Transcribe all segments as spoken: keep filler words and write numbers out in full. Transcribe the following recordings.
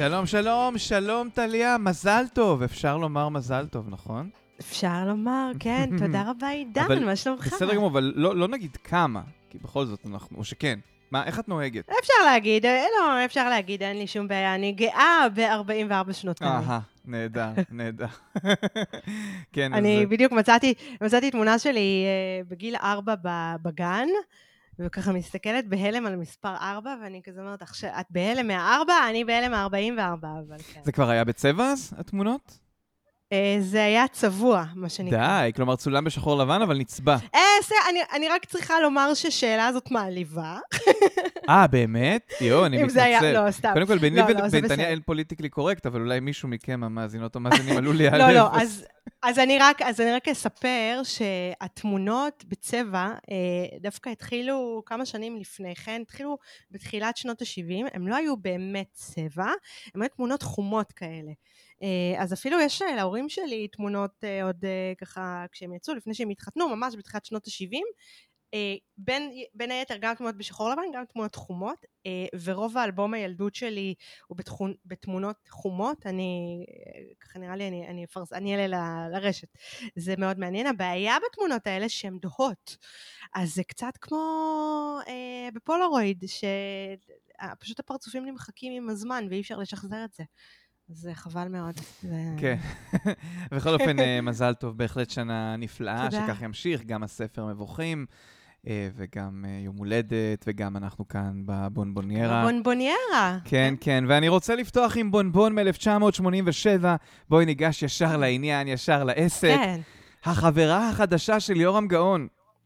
שלום, שלום, שלום טליה, מזל טוב. אפשר לומר מזל טוב, נכון? אפשר לומר, כן, תודה רבה עידן, מה שלומך? בסדר גמור, אבל לא, לא נגיד כמה, כי בכל זאת אנחנו, או שכן. מה, איך את נוהגת? אפשר להגיד, לא, אפשר להגיד, אין לי שום בעיה, אני גאה ב-ארבעים וארבע שנותיי. אהה, נהדר, נהדר. כן, אז... אני בדיוק מצאתי, מצאתי תמונה שלי בגיל ארבע בגן, וככה מסתכלת בהלם על מספר ארבע, ואני כזה אומרת, את בהלם מהארבע, אני בהלם מהארבעים וארבע, אבל כן. זה כבר היה בצבע אז, התמונות? זה היה צבוע, מה שנקרא. די, כלומר צולם בשחור לבן, אבל נצבע. אה, אני, אני רק צריכה לומר ששאלה הזאת מעליבה. אה, באמת? יו, אני מתנצל. היה, לא, סתם. קודם כל, ביני לא, לא, ובן תניה אין פוליטיקלי קורקט, אבל אולי מישהו מכם המאזינות או מאזינים עלו לי הלב. לא, לא, אז, אז, אני רק, אז אני רק אספר שהתמונות בצבע דווקא התחילו כמה שנים לפני כן, התחילו בתחילת שנות ה-שבעים, הם לא היו באמת צבע, הם היו תמונות חומות כאלה. אז אפילו יש להורים שלי תמונות עוד ככה, כשהם יצאו, לפני שהם התחתנו, ממש בתחילת שנות ה-שבעים, בין, בין היתר גם תמונות בשחור לבן, גם תמונות חומות, ורוב האלבום הילדות שלי הוא בתכון, בתמונות חומות, אני, ככה נראה לי, אני, אני, אפרס, אני אעלה ל, לרשת. זה מאוד מעניין. הבעיה בתמונות האלה שהן דוהות, אז זה קצת כמו אה, בפולרויד, שפשוט הפרצופים נמחקים עם הזמן, ואי אפשר לשחזר את זה. זה חבל מאוד. כן. בכל אופן, מזל טוב, בהחלט שנה נפלאה, שכך ימשיך, גם הספר מבוכים, וגם יום הולדת, וגם אנחנו כאן בבונבוניירה. בבונבוניירה. כן, כן, ואני רוצה לפתוח עם בונבון מ-אלף תשע מאות שמונים ושבע, בואי ניגש ישר לעניין, ישר לעסק. כן. החברה החדשה של יורם גאון.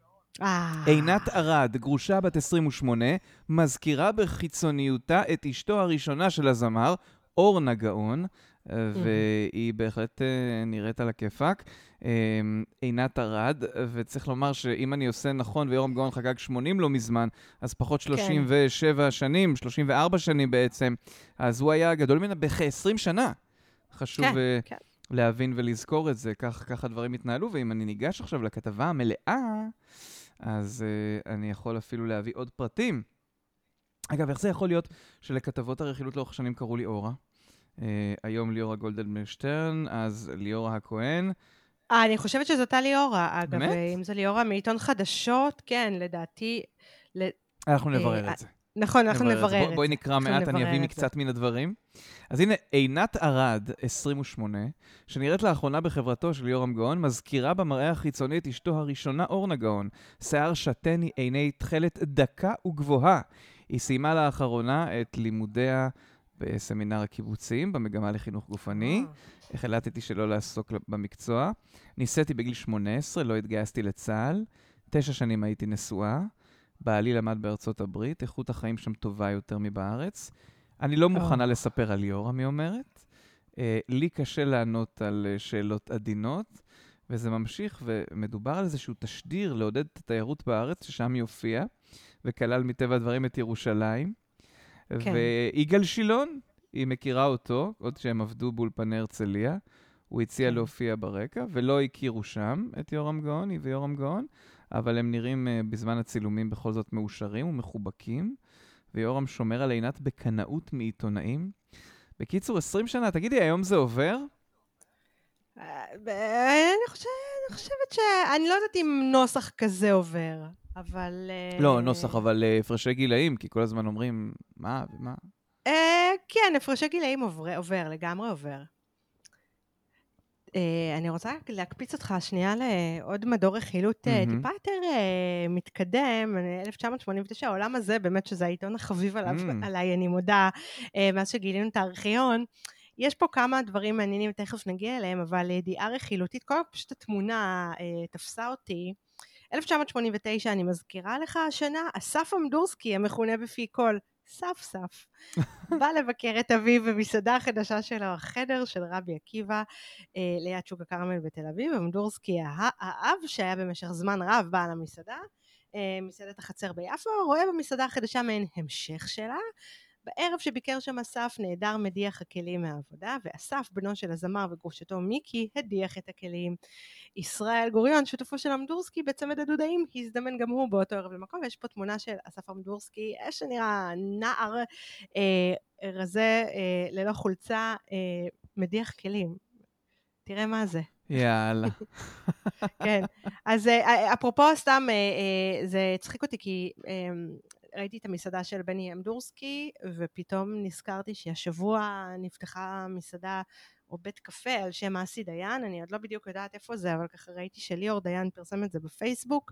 עינת ארד, גרושה בת עשרים ושמונה, מזכירה בחיצוניותה את אשתו הראשונה של הזמר, אורנה גאון, והיא בהחלט נראית על הכיפק. עינת ארד, וצריך לומר שאם אני עושה נכון ויורם גאון חגג שמונים לא מזמן, אז פחות שלושים ושבע שנים, שלושים וארבע שנים בעצם, אז הוא היה גדול ממנה בכ-עשרים שנה. חשוב להבין ולזכור את זה, כך הדברים התנהלו, ואם אני ניגש עכשיו לכתבה המלאה, אז אני יכול אפילו להביא עוד פרטים. אגב, איך זה יכול להיות שלכתבות הרכילות לאורך שנים קראו לי אורה? Uh, היום ליאורה גולדנברג-שטרן, אז ליאורה הכהן. אה, אני חושבת שזאת ליאורה, אגב. באמת? אם זה ליאורה מעיתון חדשות, כן, לדעתי... אנחנו נברר את זה. נכון, אנחנו נברר את זה. בואי נקרא מעט, אני אביא מקצת מן הדברים. אז הנה, עינת ארד, עשרים ושמונה, שנראית לאחרונה בחברתו של יורם גאון, מזכירה במראה החיצוני את אשתו הראשונה, אורנה גאון. שיער שטני, עיני תכלת דקה וגבוהה. היא סיימה לאחרונה את לימודיה בסמינר הקיבוצים, במגמה לחינוך גופני. החלטתי שלא לעסוק במקצוע. ניסיתי בגיל שמונה עשרה, לא התגייסתי לצה"ל. תשע שנים הייתי נשואה. בעלי למד בארצות הברית, איכות החיים שם טובה יותר מבארץ. אני לא מוכנה לספר על יורם, היא אומרת. לי קשה לענות על שאלות עדינות, וזה ממשיך, ומדובר על איזשהו תשדיר לעודד את התיירות בארץ, ששם היא הופיעה, וכלל מטבע הדברים את ירושלים. כן. ויגאל שילון, היא מכירה אותו, עוד שהם עבדו באולפני הרצליה, הוא הציע כן. להופיע ברקע, ולא הכירו שם את יורם גאון, היא ויורם גאון, אבל הם נראים uh, בזמן הצילומים בכל זאת מאושרים ומחובקים, ויורם שומר על עינת בקנאות מעיתונאים. בקיצור, עשרים שנה, תגידי, היום זה עובר? אני חושבת, אני חושבת ש... אני לא יודעת אם נוסח כזה עובר. אבל... לא, נוסח, אבל הפרשי גילאים, כי כל הזמן אומרים, מה ומה? כן, הפרשי גילאים עובר, לגמרי עובר. אני רוצה להקפיץ אותך שנייה לעוד מדור רכילות טיפה יותר מתקדם, אלף תשע מאות שמונים ותשע, העולם הזה, באמת שזה העיתון החביב עליי, אני מודה, מאז שגילינו את הארכיון, יש פה כמה דברים מעניינים, תכף נגיע אליהם, אבל ידיעה רכילותית, כל פשוט התמונה תפסה אותי, אלף תשע מאות שמונים ותשע, אני מזכירה לך השנה, אסף אמדורסקי, המכונה בפי כל, סף סף, בא לבקר את אביו במסעדה החדשה שלו, החדר של רבי עקיבא, אה, ליד שוק הכרמל בתל אביב. אמדורסקי, האב שהיה במשך זמן רב בא למסעדה, אה, מסעדת החצר ביפו, רואה במסעדה החדשה מעין המשך שלה, בערב שביקר שם אסף נהדר מדיח הכלים מהעבודה, ואסף, בנו של הזמר וגרושתו מיקי, הדיח את הכלים. ישראל גוריון, שותפו של אמדורסקי בצמד הדודאים, הזדמן גם הוא באותו ערב למקום, ויש פה תמונה של אסף אמדורסקי, שנראה נער אה, רזה אה, ללא חולצה, אה, מדיח כלים. תראה מה זה. יאללה. כן, אז אפרופו סתם, זה הצחיק אותי כי ראיתי את המסעדה של בני אמדורסקי, ופתאום נזכרתי שהשבוע נפתחה מסעדה או בית קפה על שם אסי דיין, אני עוד לא בדיוק יודעת איפה זה, אבל ככה ראיתי שליאור דיין פרסם את זה בפייסבוק,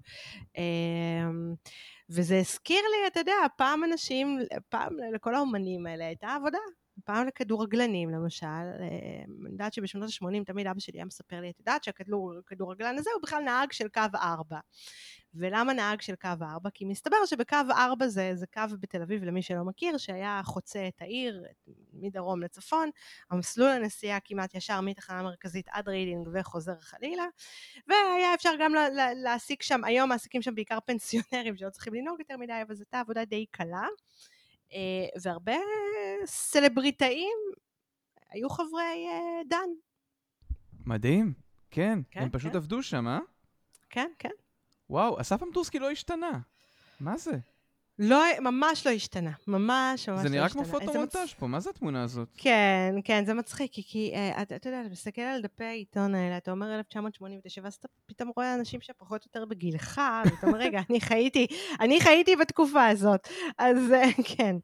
וזה הזכיר לי, אתה יודע, פעם אנשים, פעם לכל האומנים האלה הייתה עבודה, פעם לכדורגלנים למשל, אני יודעת שבשנות ה-שמונים תמיד אבא שלי היה מספר לי, את יודעת שהכדורגלן הזה הוא בכלל נהג של קו ארבע. ולמה נהג של קו ארבע? כי מסתבר שבקו ארבע זה, זה קו בתל אביב למי שלא מכיר, שהיה חוצה את העיר, מדרום לצפון, המסלול הנסיעה כמעט ישר מתחנה מרכזית עד רידינג וחוזר חלילה, והיה אפשר גם להעסיק שם, היום מעסיקים שם בעיקר פנסיונרים שלא צריכים לנהוג יותר מדי, אבל זאת עבודה די קלה. והרבה סלבריטאים היו חברי דן. מדהים, כן, כן הם פשוט כן. עבדו שם, אה? כן, כן. וואו, אסף אמדורסקי לא השתנה. מה זה? לא, ממש לא השתנה, ממש ממש לא השתנה. זה נראה כמו פוטו-מונטאז' פה, מה זה התמונה הזאת? כן, כן, זה מצחיק, כי אתה יודע, אתה מסתכל על דפי העיתון האלה, אתה אומר אלף תשע מאות שמונים ושבע, אז אתה פתאום רואה אנשים שפחות או יותר בגילך, ואתה אומר, רגע, אני חייתי, אני חייתי בתקופה הזאת, אז כן.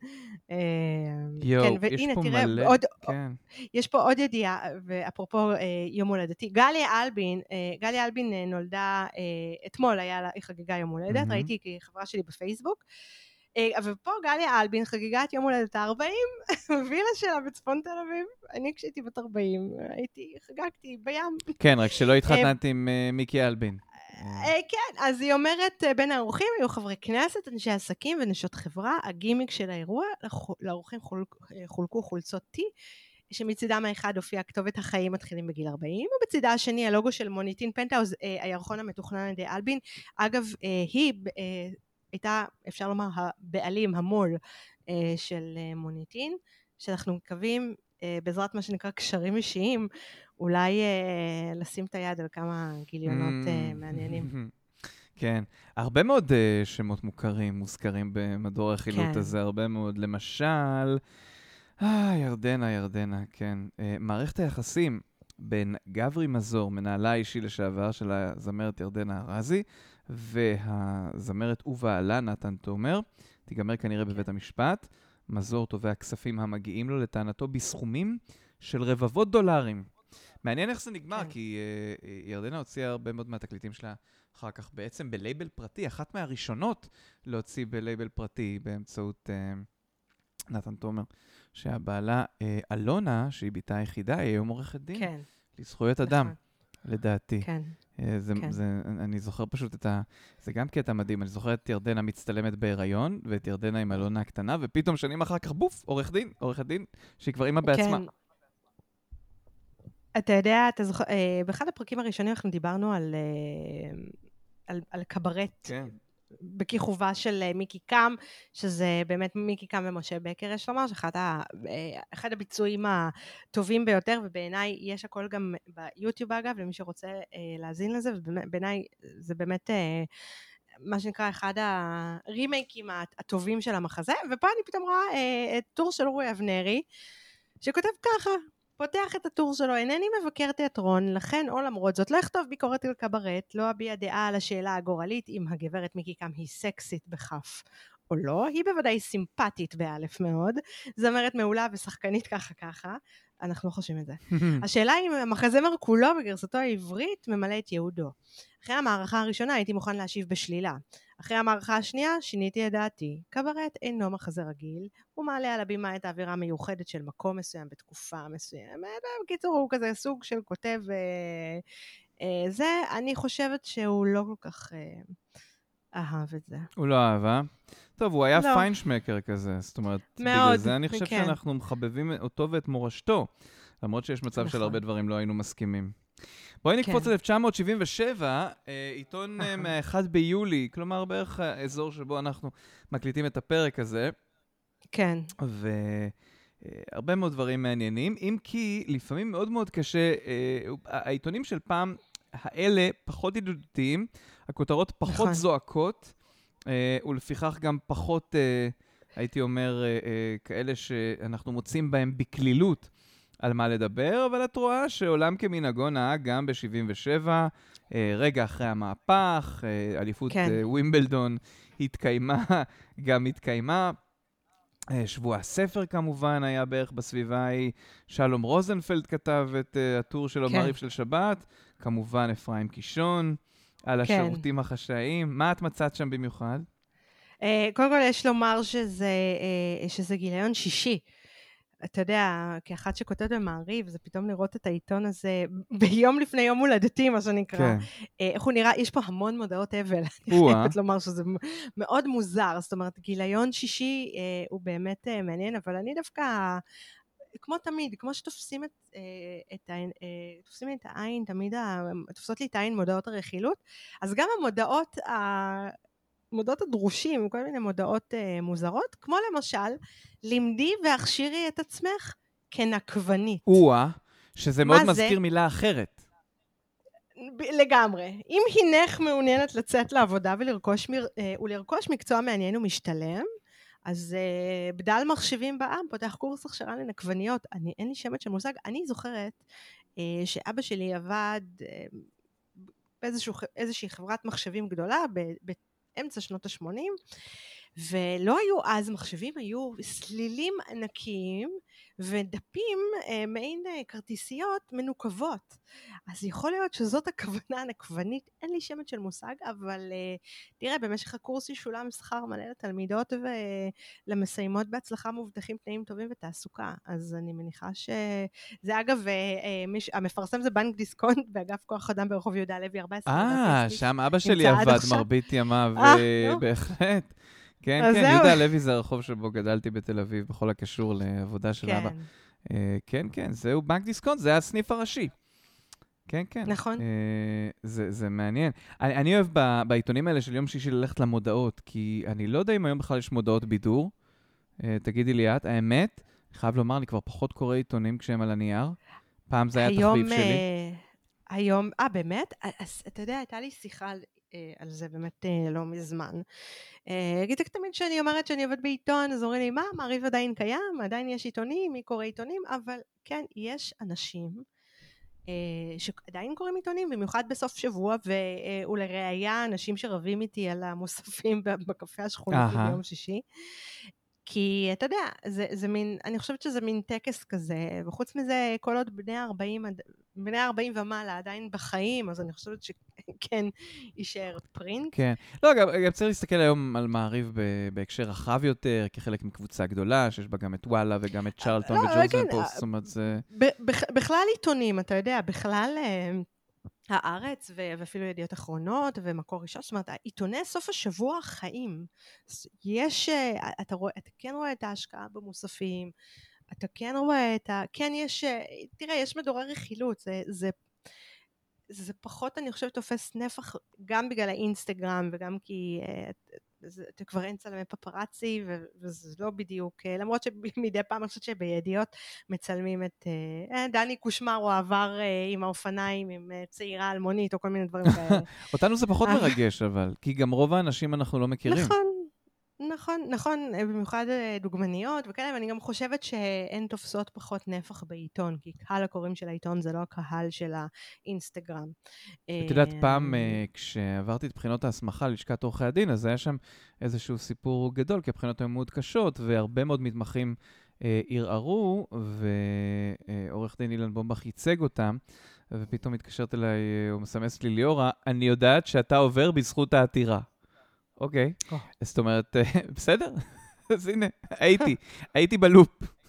יואו, יש פה מלא, כן. יש פה עוד ידיעה, ואפרופו יום הולדתי, גליה אלבין, גליה אלבין נולדה, אתמול היה לה, היא חגיגה יום הולדת, ראיתי כחברה שלי בפייסבוק, אבל פה גליה אלבין חגיגה את יום הולדת ה-ארבעים, וילה שלה בצפון תל אביב, אני כשהייתי בת ארבעים, הייתי, חגגתי בים. כן, רק שלא התחתנת עם מיקי אלבין. כן, אז היא אומרת, בין האורחים היו חברי כנסת, אנשי עסקים ונשות חברה, הגימיק של האירוע, לאורחים חולקו חולצות טי, שמצידם האחד הופיע כתובת החיים מתחילים בגיל ארבעים, ובצידה השני הלוגו של מוניטין פנטהאוז, הירחון המתוכנן על ידי אלבין, אגב, היא הייתה, אפשר לומר, הבעלים, המול של מוניטין, שאנחנו מקווים, בעזרת מה שנקרא קשרים אישיים, אולי לשים את היד על כמה גיליונות מעניינים. כן, הרבה מאוד שמות מוכרים, מוזכרים במדור החילות הזה, הרבה מאוד, למשל, אה, ירדנה, ירדנה, כן. מערכת היחסים בין גברי מזור, מנהלה האישי לשעבר של הזמרת ירדנה ארזי, והזמרת ובעלה נתן תומר, תיגמר כנראה בבית המשפט. מזור תובע כספים המגיעים לו לטענתו בסכומים של רבבות דולרים. מעניין איך זה נגמר, כן. כי uh, ירדנה הוציאה הרבה מאוד מהתקליטים שלה אחר כך בעצם בלייבל פרטי, אחת מהראשונות להוציא בלייבל פרטי באמצעות uh, נתן תומר, שהבעלה uh, אלונה, שהיא ביתה היחידה, היא היום עורכת דין. כן. לזכויות אדם, לדעתי. כן. זה, כן. זה, אני זוכר פשוט את ה... זה גם קטע מדהים, אני זוכר את ירדנה מצטלמת בהיריון, ואת ירדנה עם אלונה הקטנה, ופתאום שנים אחר כך, בוף, עורך דין, עורכת דין, שהיא כבר אימא בעצמה. כן. אתה יודע, אתה זוכר, אה, באחד הפרקים הראשונים אנחנו דיברנו על, אה, על, על קברט. כן. בכיכובה של מיקי קם, שזה באמת מיקי קם ומשה בקר, יש לומר, שאחד ה, אחד הביצועים הטובים ביותר, ובעיניי יש הכל גם ביוטיוב אגב, למי שרוצה להזין לזה, ובעיניי זה באמת מה שנקרא אחד הרימייקים הטובים של המחזה, ופה אני פתאום רואה את טור של רועי אבנרי, שכותב ככה, פותח את הטור שלו, אינני מבקר תיאטרון, לכן או למרות זאת לא יכתוב ביקורת על קברט, לא אביע דעה על השאלה הגורלית אם הגברת מיקי קם היא סקסית בכף או לא, היא בוודאי סימפטית באלף מאוד, זמרת מעולה ושחקנית ככה ככה, אנחנו לא חושבים את זה. השאלה אם המחזמר כולו בגרסתו העברית ממלא את יהודו. אחרי המערכה הראשונה הייתי מוכן להשיב בשלילה. אחרי המערכה השנייה שיניתי את דעתי. קברט אינו מחזה רגיל, הוא מעלה על הבימה את האווירה המיוחדת של מקום מסוים בתקופה מסוימת. בקיצור הוא כזה סוג של כותב אה, אה, זה, אני חושבת שהוא לא כל כך אה, אהב את זה. הוא לא אהב, אה? טוב, הוא היה לא. פיינשמקר כזה, זאת אומרת, מאוד, בגלל זה אני חושב כן. שאנחנו מחבבים אותו ואת מורשתו, למרות שיש מצב נכון. של הרבה דברים לא היינו מסכימים. בואי נקפוץ כן. אלף תשע מאות שבעים ושבע, עיתון מה-אחד ביולי, כלומר בערך האזור שבו אנחנו מקליטים את הפרק הזה, כן. והרבה מאוד דברים מעניינים, אם כי לפעמים מאוד מאוד קשה, העיתונים של פעם האלה פחות ידידותיים, הכותרות פחות נכון. זועקות, ולפיכך גם פחות, הייתי אומר, כאלה שאנחנו מוצאים בהם בכלילות על מה לדבר, אבל את רואה שעולם כמנהגו נהג גם ב-שבעים ושבע, רגע אחרי המהפך, אליפות כן. ווימבלדון התקיימה, גם התקיימה. שבוע הספר כמובן היה בערך בסביבה ההיא, שלום רוזנפלד כתב את הטור שלו כן. מעריב של שבת, כמובן אפרים קישון, על כן. השירותים החשאיים. מה את מצאת שם במיוחד? Uh, קודם כל יש לומר שזה, uh, שזה גיליון שישי. אתה יודע, כאחת שכותבת במעריב, זה פתאום לראות את העיתון הזה ביום לפני יום הולדתי, מה שנקרא. כן. איך הוא נראה? יש פה המון מודעות אבל. אני או-אה. חייבת לומר שזה מאוד מוזר. זאת אומרת, גיליון שישי אה, הוא באמת אה, מעניין, אבל אני דווקא, כמו תמיד, כמו שתופסים את, אה, את, העין, אה, תופסים את העין, תמיד ה, תופסות לי את העין מודעות הרכילות, אז גם המודעות ה... מודעות הדרושים, כל מיני מודעות uh, מוזרות, כמו למשל, לימדי והכשירי את עצמך כנקבנית. או-אה, שזה מאוד זה? מזכיר מילה אחרת. ב- לגמרי. אם הינך מעוניינת לצאת לעבודה ולרכוש, מ- uh, ולרכוש מקצוע מעניין ומשתלם, אז uh, בדל מחשבים בעם פותח קורס הכשרה לנקבניות. אני, אין לי שמץ של מושג. אני זוכרת uh, שאבא שלי עבד uh, באיזושהי חברת מחשבים גדולה, ב- ב- אמצע שנות ה-שמונים, ולא היו אז מחשבים, היו סלילים ענקיים ודפים, אה, מעין אה, כרטיסיות מנוקבות. אז יכול להיות שזאת הכוונה הנקבנית, אין לי שמץ של מושג, אבל אה, תראה, במשך הקורס ישולם שכר מלא לתלמידות ולמסיימות בהצלחה מובטחים תנאים טובים ותעסוקה. אז אני מניחה שזה אגב, אה, אה, מיש, המפרסם זה בנק דיסקונט באגף כוח אדם ברחוב יהודה לוי ארבע עשרה. אה, שם אבא שלי עבד מרבית ימיו, בהחלט. כן, כן, יהודה לוי זה הרחוב שבו גדלתי בתל אביב, בכל הקשור לעבודה של אבא. כן, כן, זהו בנק דיסקונט, זה הסניף הראשי. כן, כן. נכון. זה מעניין. אני אוהב בעיתונים האלה של יום שישי ללכת למודעות, כי אני לא יודע אם היום בכלל יש מודעות בידור. תגידי לי את, האמת, חייב לומר, אני כבר פחות קורא עיתונים כשהם על הנייר. פעם זה היה תחביב שלי. היום, אה, באמת? אז אתה יודע, הייתה לי שיחה על זה באמת לא מזמן. גיתק תמיד שאני אומרת שאני עובד בעיתון, אז אומרים לי, מה, מעריב עדיין קיים? עדיין יש עיתונים? מי קורא עיתונים? אבל כן, יש אנשים שעדיין קוראים עיתונים, במיוחד בסוף שבוע, ולראיה אנשים שרבים איתי על המוספים בקפה השכונתי ביום שישי. כי אתה יודע, זה, זה מין, אני חושבת שזה מין טקס כזה, וחוץ מזה, כל עוד בני ארבעים, בני ארבעים ומעלה עדיין בחיים, אז אני חושבת שכן יישאר פרינט. כן. לא, גם, גם צריך להסתכל היום על מעריב בהקשר רחב יותר, כחלק מקבוצה גדולה, שיש בה גם את וואלה וגם את צ'רלטון לא, וג'וזן כן, פוסט, זאת אומרת זה... בכלל עיתונים, אתה יודע, בכלל... הארץ ואפילו ידיעות אחרונות ומקור ראשון, זאת אומרת, עיתוני סוף השבוע החיים, יש, אתה רואה, אתה כן רואה את ההשקעה במוספים, אתה כן רואה את ה... כן יש, תראה, יש מדורי רכילות, זה, זה, זה פחות, אני חושבת, תופס נפח, גם בגלל האינסטגרם וגם כי... אתה כבר אין צלמי פפרצי, וזה לא בדיוק, למרות שמדי פעם אני חושבת שבידיעות מצלמים את דני קושמרו עבר עם האופניים, עם צעירה אלמונית, או כל מיני דברים כאלה. אותנו זה פחות מרגש, אבל, כי גם רוב האנשים אנחנו לא מכירים. נכון, נכון, נכון, במיוחד דוגמניות וכאלה, ואני גם חושבת שהן תופסות פחות נפח בעיתון, כי קהל הקוראים של העיתון זה לא הקהל של האינסטגרם. את יודעת, פעם כשעברתי את בחינות ההסמכה ללשכת עורכי הדין, אז היה שם איזשהו סיפור גדול, כי הבחינות היו מאוד קשות, והרבה מאוד מתמחים ערערו, ועורך דין אילן בומבך ייצג אותם, ופתאום התקשרת אליי, הוא מסמס לי, ליאורה, אני יודעת שאתה עובר בזכות העתירה. אוקיי, זאת אומרת, בסדר, אז הנה, הייתי, הייתי בלופ.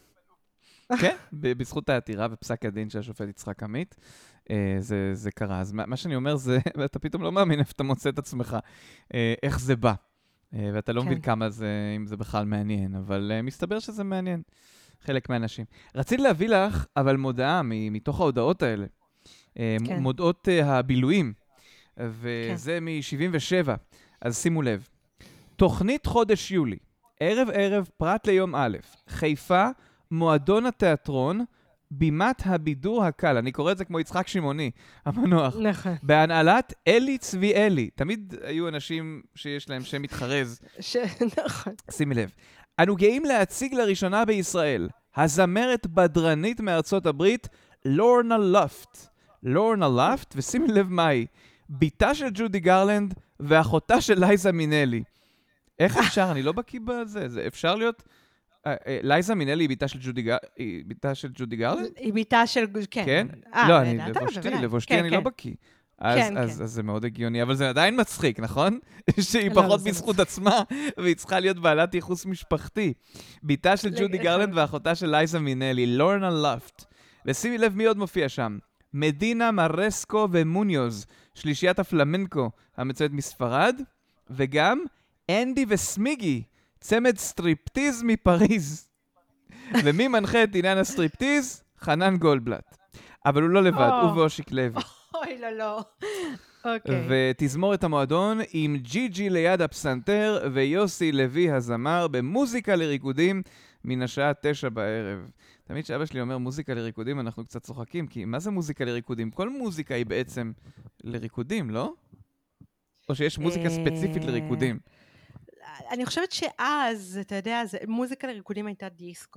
כן, בזכות העתירה ופסק הדין של השופט יצחק עמית, זה קרה. אז מה שאני אומר זה, ואתה פתאום לא מאמין איפה אתה מוצא את עצמך, איך זה בא. ואתה לא מבין כמה זה, אם זה בכלל מעניין, אבל מסתבר שזה מעניין, חלק מהאנשים. רציתי להביא לך, אבל מודעה מתוך ההודעות האלה, מודעות הבילויים, וזה מ-שבעים ושבע. אז שימו לב, תוכנית חודש יולי, ערב ערב פרט ליום א', חיפה, מועדון התיאטרון, בימת הבידור הקל, אני קורא את זה כמו יצחק שמעוני, המנוח. נכון. בהנהלת אלי צבי אלי. תמיד היו אנשים שיש להם שם מתחרז. ש... נכון. שימי לב. אנו גאים להציג לראשונה בישראל, הזמרת בדרנית מארצות הברית, לורנה לופט. לורנה לופט, ושימי לב מהי, ביתה של ג'ודי גרלנד ואחותה של לייזה מינלי. איך אפשר? אני לא בקיא בזה. זה אפשר להיות... לייזה מינלי היא ביתה של ג'ודי גרלנד? היא ביתה של ג'ודי גרלנד? היא ביתה של... כן. כן? לא, אני לבושתי, לבושתי אני לא בקיא. אז זה מאוד הגיוני, אבל זה עדיין מצחיק, נכון? שהיא פחות בזכות עצמה, והיא צריכה להיות בעלת ייחוס משפחתי. ביתה של ג'ודי גרלנד ואחותה של לייזה מינלי, לורנה לופט. ושימי לב מי עוד מופיע שם. מדינה, מרסקו ומוניוז, שלישיית הפלמנקו המצוית מספרד, וגם אנדי וסמיגי, צמד סטריפטיז מפריז. ומי מנחה את עניין הסטריפטיז? חנן גולדבלט. אבל הוא לא לבד, הוא ואושיק לוי. אוי, לא, לא. אוקיי. ותזמור את המועדון עם ג'י ג'י ליד הפסנתר ויוסי לוי הזמר במוזיקה לריקודים מן השעה תשע בערב. תמיד שאבא שלי אומר מוזיקה לריקודים, אנחנו קצת צוחקים, כי מה זה מוזיקה לריקודים? כל מוזיקה היא בעצם לריקודים, לא? או שיש מוזיקה ספציפית לריקודים? אני חושבת שאז, אתה יודע, מוזיקה לריקודים הייתה דיסקו.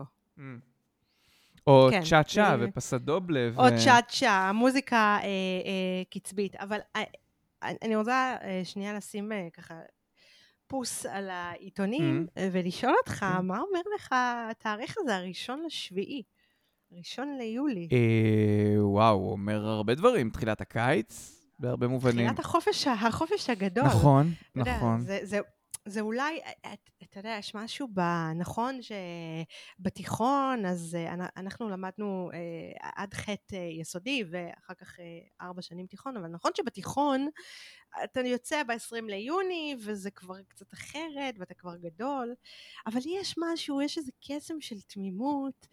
או צ'אצ'ה ופסדובלה. או צ'אצ'ה, מוזיקה קצבית. אבל אני רוצה שנייה לשים ככה פוס על העיתונים, ולשאול אותך, מה אומר לך התאריך הזה, הראשון לשביעי? ראשון ליולי. וואו, הוא אומר הרבה דברים. תחילת הקיץ, בהרבה מובנים. תחילת החופש, החופש הגדול. נכון, נכון. זה, זה, זה אולי, אתה יודע, יש משהו בנכון שבתיכון, אז אנחנו למדנו עד חטא יסודי, ואחר כך ארבע שנים תיכון, אבל נכון שבתיכון, אתה יוצא ב-עשרים ליוני, וזה כבר קצת אחרת, ואתה כבר גדול, אבל יש משהו, יש איזה קסם של תמימות,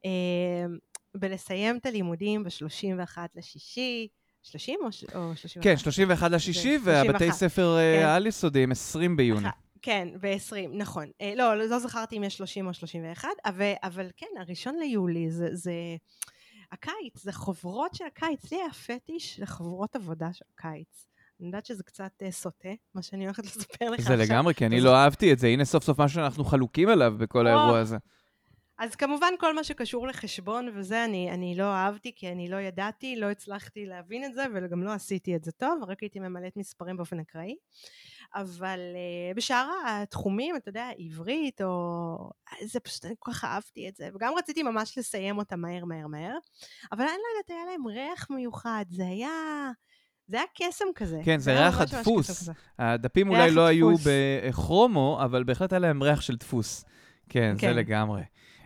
בלסיים את הלימודים ב-שלושים ואחד לשישי, שלושים או שלושים ואחת? כן, שלושים ואחת לשישי, והבתי ספר על יסודיים, עשרים ביוני. כן, ב-עשרים, נכון. לא, לא זכרתי אם יש שלושים או שלושים ואחת, אבל כן, הראשון ליולי, זה הקיץ, זה חוברות של הקיץ, לי היה פטיש לחוברות עבודה של הקיץ. אני יודעת שזה קצת סוטה, מה שאני הולכת לספר לך עכשיו. זה לגמרי, כי אני לא אהבתי את זה. הנה סוף סוף מה שאנחנו חלוקים עליו בכל האירוע הזה. אז כמובן כל מה שקשור לחשבון וזה אני, אני לא אהבתי, כי אני לא ידעתי, לא הצלחתי להבין את זה, וגם לא עשיתי את זה טוב, רק הייתי ממלאת מספרים באופן אקראי. אבל uh, בשאר התחומים, אתה יודע, עברית, או... זה פשוט, אני כל כך אהבתי את זה, וגם רציתי ממש לסיים אותה מהר, מהר, מהר, אבל אני לא יודעת, היה להם ריח מיוחד, זה היה... זה היה קסם כזה. כן, זה ריח הדפוס. הדפים אולי לא היו בכרומו, אבל בהחלט היה להם ריח של דפוס. כן, זה לגמרי.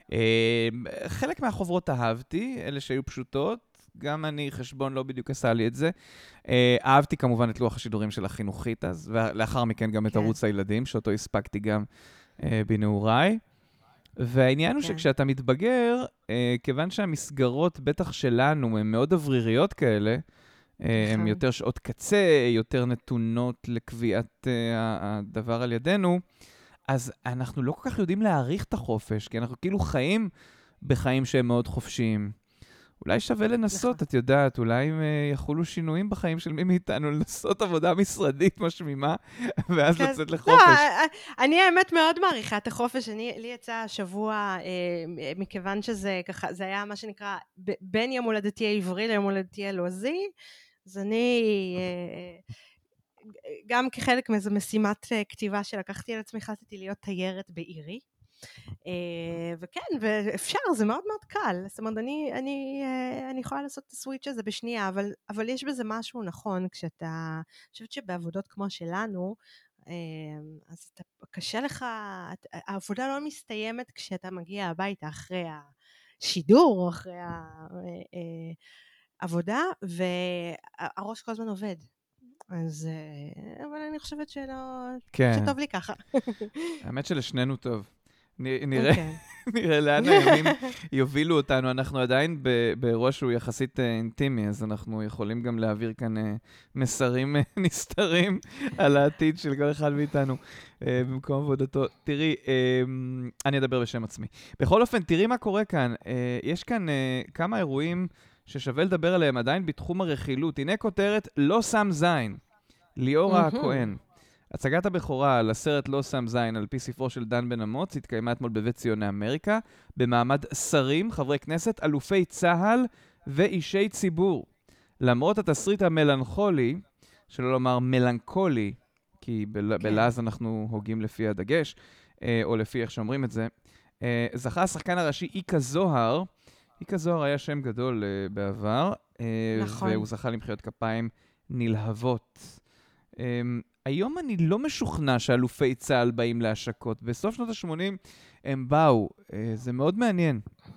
חלק מהחוברות אהבתי, אלה שהיו פשוטות, גם אני, חשבון לא בדיוק עשה לי את זה. אהבתי כמובן את לוח השידורים של החינוכית, אז ולאחר מכן גם את ערוץ הילדים, שאותו הספקתי גם בנעוריי. והעניין הוא שכשאתה מתבגר, כיוון שהמסגרות בטח שלנו הן מאוד אווריריות כאלה, הן יותר שעות קצה, יותר נתונות לקביעת הדבר על ידינו, אז אנחנו לא כל כך יודעים להעריך את החופש, כי אנחנו כאילו חיים בחיים שהם מאוד חופשיים. אולי שווה לנסות, את יודעת, אולי הם יחולו שינויים בחיים של מי מאיתנו, לנסות עבודה משרדית משמימה, ואז לצאת לחופש. אני האמת מאוד מעריכה את החופש, לי יצא השבוע, מכיוון שזה ככה, זה היה מה שנקרא, בין יום הולדתי העברי ליום הולדתי הלועזי, אז אני... גם כחלק מאיזו משימת כתיבה שלקחתי על עצמי, החלטתי להיות תיירת בעירי, וכן, ואפשר, זה מאוד מאוד קל, זאת אומרת, אני, אני, אני יכולה לעשות את הסוויץ' הזה בשנייה, אבל, אבל יש בזה משהו נכון, כשאתה, אני חושבת שבעבודות כמו שלנו, אז אתה, קשה לך, העבודה לא מסתיימת כשאתה מגיע הביתה אחרי השידור, אחרי העבודה, והראש כל הזמן עובד. אז, אבל אני חושבת שלא, כן. שטוב לי ככה. האמת שלשנינו טוב. נראה, נראה לאן הימים יובילו אותנו. אנחנו עדיין באירוע שהוא יחסית אינטימי, אז אנחנו יכולים גם להעביר כאן מסרים נסתרים על העתיד של כל אחד מאיתנו במקום עבודתו. תראי, אני אדבר בשם עצמי. בכל אופן, תראי מה קורה כאן. יש כאן כמה אירועים ששווה לדבר עליהם עדיין בתחום הרכילות. הנה כותרת, לא שם זין. ליאור הכהן. הצגת הבכורה על הסרט לא שם זין על פי ספרו של דן בן אמוץ התקיימה אתמול בבית ציוני אמריקה, במעמד שרים, חברי כנסת, אלופי צהל ואישי ציבור. למרות התסריט המלנכולי, שלא לומר מלנכולי, כי בל... כן. בלעז אנחנו הוגים לפי הדגש, או לפי איך שאומרים את זה, זכה השחקן הראשי איקה זוהר. איקה זוהר היה שם גדול בעבר, נכון. והוא זכה למחיאות כפיים נלהבות. היום אני לא משוכנע שאלופי צהל באים להשקות. בסוף שנות ה-שמונים הם באו. זה מאוד מעניין.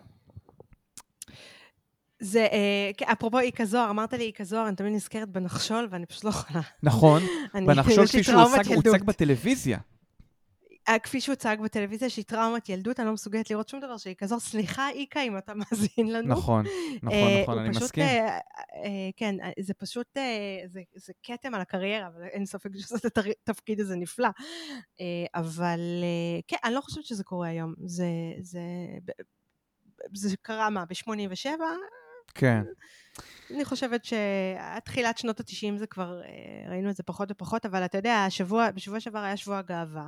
זה, אפרופו איקה זוהר, אמרת לי איקה זוהר, אני תמיד נזכרת בנחשול, ואני פשוט לא יכולה. נכון, בנחשול כפי שהוא הוצג בטלוויזיה. כפי שהוצג בטלוויזיה, שהיא טראומת ילדות, אני לא מסוגלת לראות שום דבר שהיא כזו, סליחה איקה אם אתה מאזין לנו. נכון, נכון, נכון, אני מסכים. כן, זה פשוט, זה קטם על הקריירה, אבל אין ספק שעושה את התפקיד הזה נפלא. אבל כן, אני לא חושבת שזה קורה היום. זה קרה מה, ב-שמונים ושבע? כן. אני חושבת שהתחילת שנות ה-תשעים זה כבר, ראינו את זה פחות ופחות, אבל אתה יודע, השבוע, בשבוע שעבר היה שבוע הגאווה,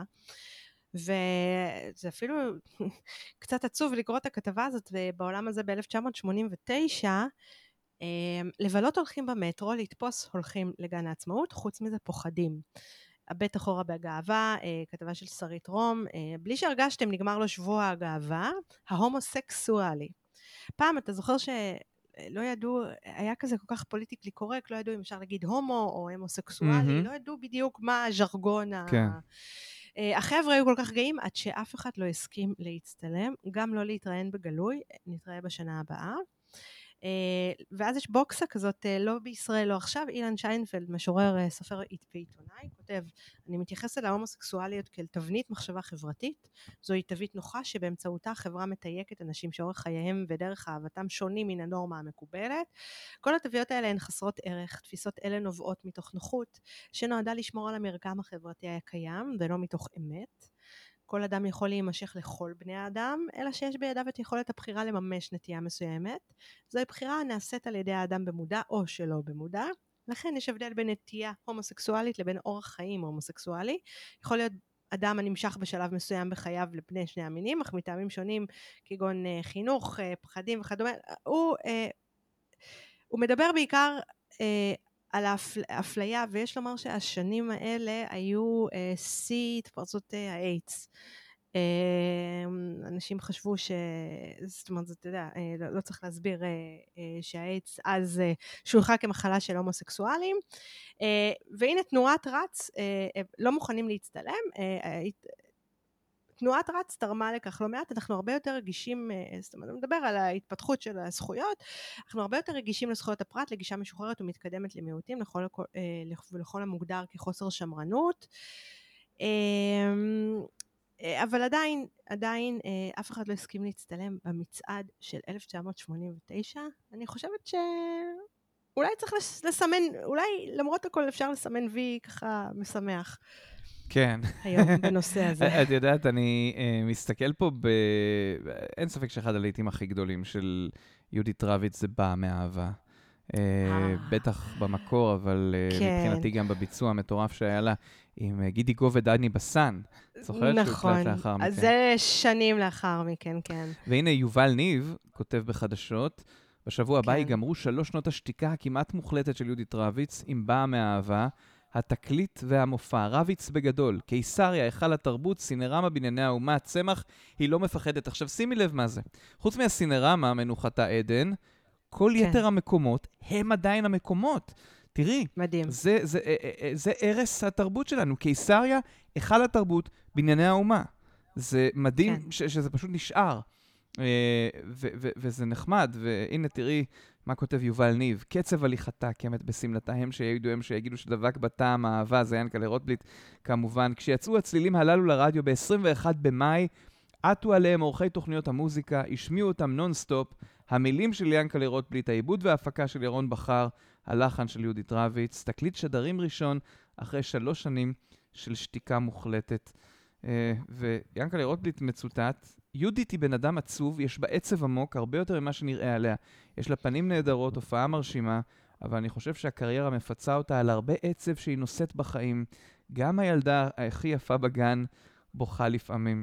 וזה אפילו קצת עצוב לקרוא את הכתבה הזאת, ובעולם הזה ב-אלף תשע מאות שמונים ותשע, לבלות הולכים במטרו, לתפוס הולכים לגן העצמאות, חוץ מזה פוחדים. הבית אחורה בגאווה, כתבה של שרית רום, בלי שהרגשתם נגמר לו שבוע הגאווה, ההומוסקסואלי. פעם אתה זוכר שלא ידעו, היה כזה כל כך פוליטיקלי קורקט, לא ידעו אם אפשר להגיד הומו או הומוסקסואלי, לא ידעו בדיוק מה הז'רגון ה... החבר'ה היו כל כך גאים, עד שאף אחד לא הסכים להצטלם, גם לא להתראיין בגלוי, נתראה בשנה הבאה. ואז יש בוקסה כזאת, לא בישראל, לא עכשיו, אילן שיינפלד, משורר, סופר ועיתונאי, כותב, אני מתייחס אל ההומוסקסואליות כאל תבנית מחשבה חברתית, זוהי תווית נוחה שבאמצעותה החברה מתייקת אנשים שאורך חייהם ודרך אהבתם שונים מן הנורמה המקובלת. כל התוויות האלה הן חסרות ערך, תפיסות אלה נובעות מתוך נוחות, שנועדה לשמור על המרקם החברתי הקיים, ולא מתוך אמת. כל אדם יכול להימשך לכל בני האדם, אלא שיש בידיו את יכולת הבחירה לממש נטייה מסוימת. זוהי בחירה נעשית על ידי האדם במודע או שלא במודע. לכן יש הבדל בין נטייה הומוסקסואלית לבין אורח חיים הומוסקסואלי. יכול להיות אדם הנמשך בשלב מסוים בחייו לבני שני המינים, אך מטעמים שונים כגון חינוך, פחדים וכדומה. הוא, הוא מדבר בעיקר על האפליה, ויש לומר שהשנים האלה היו שיא התפרצות האיידס. אנשים חשבו ש... זאת אומרת, אתה יודע, לא, לא צריך להסביר שהאיידס אז שולחה כמחלה של הומוסקסואלים, והנה תנועת רץ, לא מוכנים להצטלם, תנועת רץ תרמה לכך לא מעט, אנחנו הרבה יותר רגישים, זאת אומרת, נדבר על ההתפתחות של הזכויות, אנחנו הרבה יותר רגישים לזכויות הפרט, לגישה משוחררת ומתקדמת למיעוטים, לכל, ולכל המוגדר כחוסר שמרנות, אבל עדיין, עדיין אף אחד לא הסכים להצטלם במצעד של אלף תשע מאות שמונים ותשע, אני חושבת שאולי צריך לסמן, אולי למרות הכל אפשר לסמן וי ככה משמח. כן. היום בנושא הזה. את יודעת, אני uh, מסתכל פה ב... אין ספק שאחד הלעיתים הכי גדולים של יהודית רביץ זה בא מאהבה. Uh, בטח במקור, אבל uh, כן. מבחינתי גם בביצוע המטורף שהיה לה עם uh, גידי גו ודני בסן. זוכרת נכון. שהוא קלט לאחר מכן. אז זה שנים לאחר מכן, כן. והנה יובל ניב כותב בחדשות, בשבוע הבא כן. ייגמרו שלוש שנות השתיקה הכמעט מוחלטת של יהודית רביץ עם בא מאהבה. התקליט והמופע, רביץ בגדול, קיסריה, היכל התרבות, סינרמה בנייני האומה, צמח, היא לא מפחדת. עכשיו שימי לב מה זה. חוץ מהסינרמה, מנוחתה עדן, כל כן. יתר המקומות הם עדיין המקומות. תראי, מדהים. זה, זה, זה, זה ערש התרבות שלנו. קיסריה, היכל התרבות, בנייני האומה. זה מדהים כן. ש, שזה פשוט נשאר. ו, ו, וזה נחמד, והנה תראי, מה כותב יובל ניב? קצב הליכתה, קמת בסמלתה, הם שיעידו, הם שיגידו שדבק בטעם האהבה, זה ינקלה רוטבליט, כמובן. כשיצאו הצלילים הללו לרדיו ב-עשרים ואחד במאי עטו עליהם עורכי תוכניות המוזיקה, השמיעו אותם נונסטופ, המילים של ינקלה רוטבליט, העיבוד וההפקה של ירון בחר, הלחן של יהודית רביץ, תקליט שדרים ראשון אחרי שלוש שנים של שתיקה מוחלטת. ויינקלה רוטבליט מצוטט, יהודית היא בן אדם עצוב, יש בה עצב עמוק, הרבה יותר ממה שנראה עליה. יש לה פנים נהדרות, הופעה מרשימה, אבל אני חושב שהקריירה מפצה אותה על הרבה עצב שהיא נושאת בחיים. גם הילדה הכי יפה בגן בוכה לפעמים.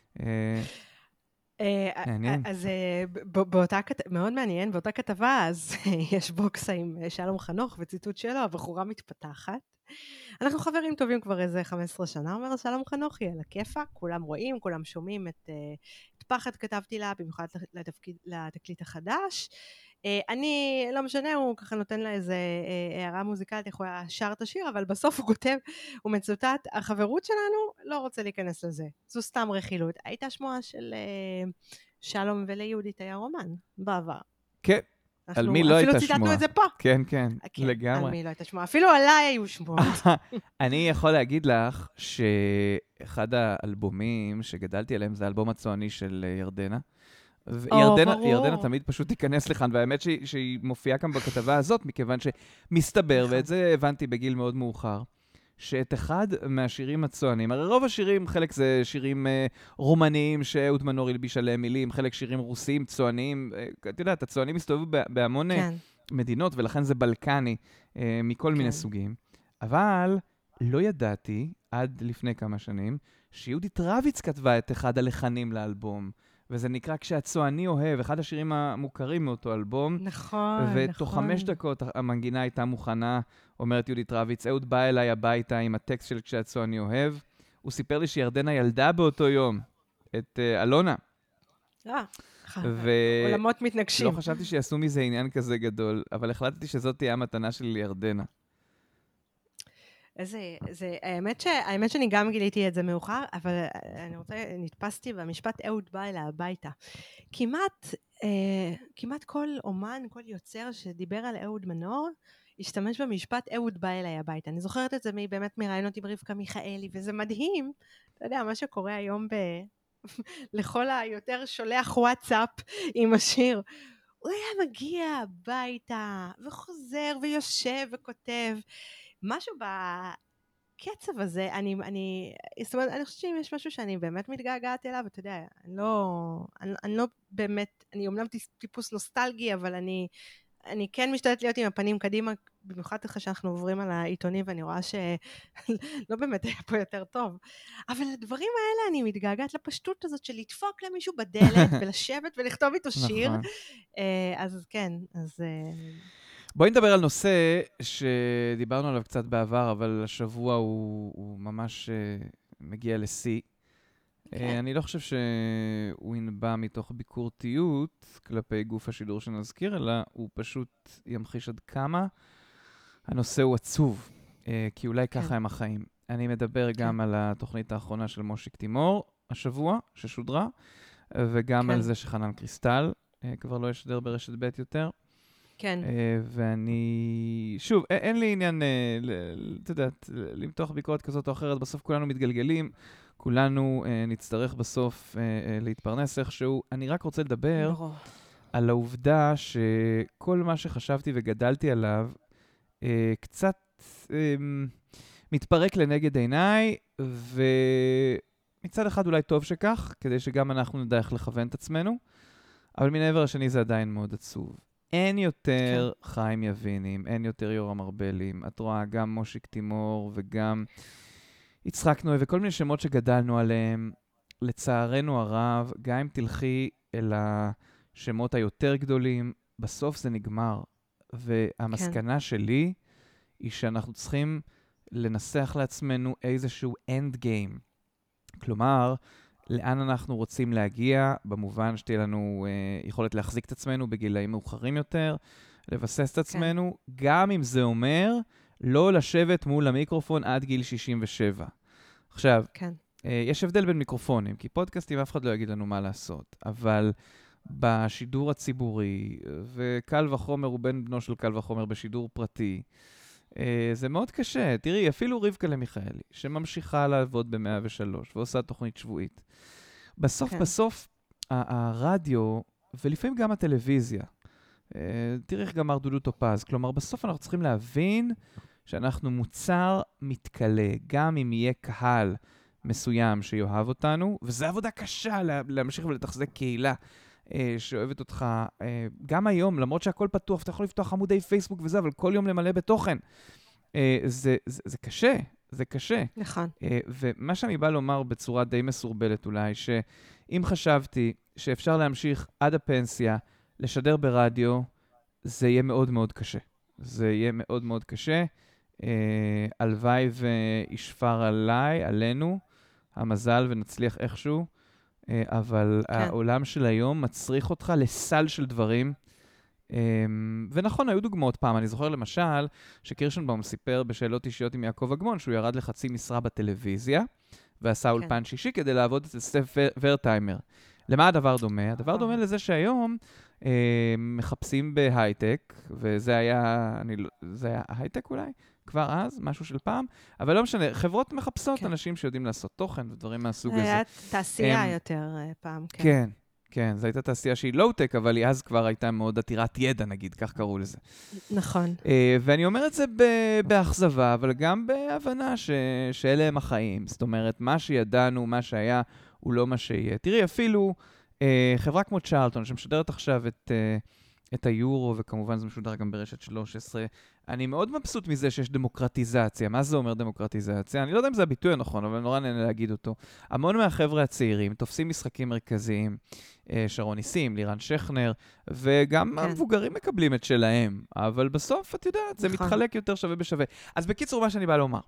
מעניין. אז באותה כתבה, מאוד מעניין, באותה כתבה, אז יש בוקסה עם שלום חנוך וציטוט שלו, הבחורה מתפתחת. אנחנו חברים טובים כבר איזה חמש עשרה שנה, אומר שלום חנוך, היא על הכיפה, כולם רואים, כולם שומעים את, את פחד כתבתי לה, במיוחד לתפקיד, לתקליט החדש. אני, לא משנה, הוא ככה נותן לה איזה הערה מוזיקלית, איך הוא שר את השיר, אבל בסוף הוא כותב, הוא מצוטט, החברות שלנו לא רוצה להיכנס לזה. זו סתם רכילות. הייתה שמועה של שלום וליהודית היה רומן בעבר. כן. על מי לא הייתה שמועה. אפילו ציטטנו את זה פה. כן, כן, לגמרי. על מי לא הייתה שמועה. אפילו עליי היו שמועות. אני יכול להגיד לך שאחד האלבומים שגדלתי עליהם זה האלבום הצועני של ירדנה. ירדנה תמיד פשוט תיכנס לכאן, והאמת שהיא מופיעה כאן בכתבה הזאת, מכיוון שמסתבר, ואת זה הבנתי בגיל מאוד מאוחר, שאת אחד מהשירים הצוענים, הרי רוב השירים, חלק זה שירים רומניים שאהוד מנור הלביש עליהם מילים, חלק שירים רוסיים, צועניים, את יודעת, הצוענים מסתובבו בהמון מדינות, ולכן זה בלקני מכל מיני סוגים. אבל לא ידעתי, עד לפני כמה שנים, שיהודית רביץ כתבה את אחד הלחנים לאלבום, וזה נקרא כשהצועני אוהב, אחד השירים המוכרים מאותו אלבום. נכון, נכון. ותוך חמש דקות המנגינה הייתה מוכנה, אומרת יהודית רביץ, אהוד בא אליי הביתה עם הטקסט של כשהצועני אוהב. הוא סיפר לי שירדנה ילדה באותו יום, את uh, אלונה. אה, ו... עולמות מתנגשים. לא חשבתי שיעשו מזה עניין כזה גדול, אבל החלטתי שזאת תהיה המתנה של ירדנה. איזה, זה, האמת, ש, האמת שאני גם גיליתי את זה מאוחר, אבל אני רוצה, נתפסתי במשפט אהוד בא אליה הביתה. כמעט, אה, כמעט כל אומן, כל יוצר שדיבר על אהוד מנור, השתמש במשפט אהוד בא אליי הביתה. אני זוכרת את זה באמת מראיינות עם רבקה מיכאלי, וזה מדהים. אתה יודע, מה שקורה היום ב... לכל היותר שולח וואטסאפ עם השיר. הוא היה מגיע הביתה, וחוזר ויושב וכותב. משהו בקצב הזה, אני, אני, זאת אומרת, אני חושבת שאם יש משהו שאני באמת מתגעגעת אליו, אתה יודע, אני לא, אני, אני לא באמת, אני אומנם טיפוס נוסטלגי, אבל אני, אני כן משתדלת להיות עם הפנים קדימה, במיוחד אחרי שאנחנו עוברים על העיתונים, ואני רואה שלא באמת היה פה יותר טוב. אבל הדברים האלה, אני מתגעגעת לפשטות הזאת של לדפוק למישהו בדלת, ולשבת ולכתוב איתו שיר. אז כן, אז... בואי נדבר על נושא שדיברנו עליו קצת בעבר, אבל השבוע הוא, הוא ממש uh, מגיע לשיא. Okay. Uh, אני לא חושב שהוא ינבע מתוך ביקורתיות כלפי גוף השידור שנזכיר, אלא הוא פשוט ימחיש עד כמה הנושא הוא עצוב, uh, כי אולי okay. ככה הם החיים. אני מדבר okay. גם על התוכנית האחרונה של מושיק תימור, השבוע, ששודרה, וגם okay. על זה שחנן קריסטל, uh, כבר לא ישדר ברשת ב' יותר. כן. ואני, שוב, אין לי עניין, אתה יודעת, למתוח ביקורת כזאת או אחרת, בסוף כולנו מתגלגלים, כולנו נצטרך בסוף להתפרנס איכשהו. אני רק רוצה לדבר על העובדה שכל מה שחשבתי וגדלתי עליו, קצת מתפרק לנגד עיניי, ומצד אחד אולי טוב שכך, כדי שגם אנחנו נדע איך לכוון את עצמנו, אבל מן העבר השני זה עדיין מאוד עצוב. אין יותר כן. חיים יבינים, אין יותר יורם ארבלים. את רואה גם מושיק תימור וגם יצחק נוי וכל מיני שמות שגדלנו עליהם. לצערנו הרב, גם אם תלכי אל השמות היותר גדולים, בסוף זה נגמר. והמסקנה כן. שלי היא שאנחנו צריכים לנסח לעצמנו איזשהו end game. כלומר, לאן אנחנו רוצים להגיע, במובן שתהיה לנו אה, יכולת להחזיק את עצמנו בגילאים מאוחרים יותר, לבסס את עצמנו, כן. גם אם זה אומר לא לשבת מול המיקרופון עד גיל שישים ושבע. עכשיו, כן. אה, יש הבדל בין מיקרופונים, כי פודקאסטים אף אחד לא יגיד לנו מה לעשות, אבל בשידור הציבורי, וקל וחומר הוא בן בנו של קל וחומר בשידור פרטי, אה, זה מאוד קשה. תראי, אפילו רבקה למיכאלי, שממשיכה לעבוד ב-מאה ושלוש ועושה תוכנית שבועית, בסוף, כן. בסוף, ה- הרדיו, ולפעמים גם הטלוויזיה, אה, תראי איך גמר דודו טופז, כלומר, בסוף אנחנו צריכים להבין שאנחנו מוצר מתקלה, גם אם יהיה קהל מסוים שיאהב אותנו, וזו עבודה קשה לה, להמשיך ולתחזק קהילה אה, שאוהבת אותך. אה, גם היום, למרות שהכל פתוח, אתה יכול לפתוח עמודי פייסבוק וזה, אבל כל יום למלא בתוכן. אה, זה, זה, זה קשה, זה קשה. נכון. אה, ומה שאני בא לומר בצורה די מסורבלת אולי, שאם חשבתי שאפשר להמשיך עד הפנסיה, לשדר ברדיו, זה יהיה מאוד מאוד קשה. זה יהיה מאוד מאוד קשה. אה, הלוואי וישפר עליי, עלינו, המזל ונצליח איכשהו, אה, אבל כן. העולם של היום מצריך אותך לסל של דברים. אה, ונכון, היו דוגמאות פעם. אני זוכר למשל שקירשנבאום סיפר בשאלות אישיות עם יעקב אגמון, שהוא ירד לחצי משרה בטלוויזיה, ועשה אולפן שישי כדי לעבוד אצל סטף ורטהיימר. למה הדבר דומה? הדבר דומה לזה שהיום אה, מחפשים בהייטק, וזה היה, אני, לא- זה היה הייטק אולי? כבר אז, משהו של פעם, אבל לא משנה, חברות מחפשות כן. אנשים שיודעים לעשות תוכן ודברים מהסוג זה הזה. היה תעשייה אמ, יותר אה, פעם, כן. כן, כן, זו הייתה תעשייה שהיא לואו-טק, אבל היא אז כבר הייתה מאוד עתירת ידע, נגיד, כך קראו לזה. נכון. אה, ואני אומר את זה ב- באכזבה, אבל גם בהבנה ש- שאלה הם החיים. זאת אומרת, מה שידענו, מה שהיה, הוא לא מה שיהיה. תראי, אפילו אה, חברה כמו צ'רלטון, שמשדרת עכשיו את, אה, את היורו, וכמובן זה משודר גם ברשת שלוש עשרה, אני מאוד מבסוט מזה שיש דמוקרטיזציה. מה זה אומר דמוקרטיזציה? אני לא יודע אם זה הביטוי הנכון, אבל נורא נהנה להגיד אותו. המון מהחבר'ה הצעירים תופסים משחקים מרכזיים, אה, שרון ניסים, לירן שכנר, וגם כן. המבוגרים מקבלים את שלהם, אבל בסוף, את יודעת, זה נכון. מתחלק יותר שווה בשווה. אז בקיצור, מה שאני בא לומר,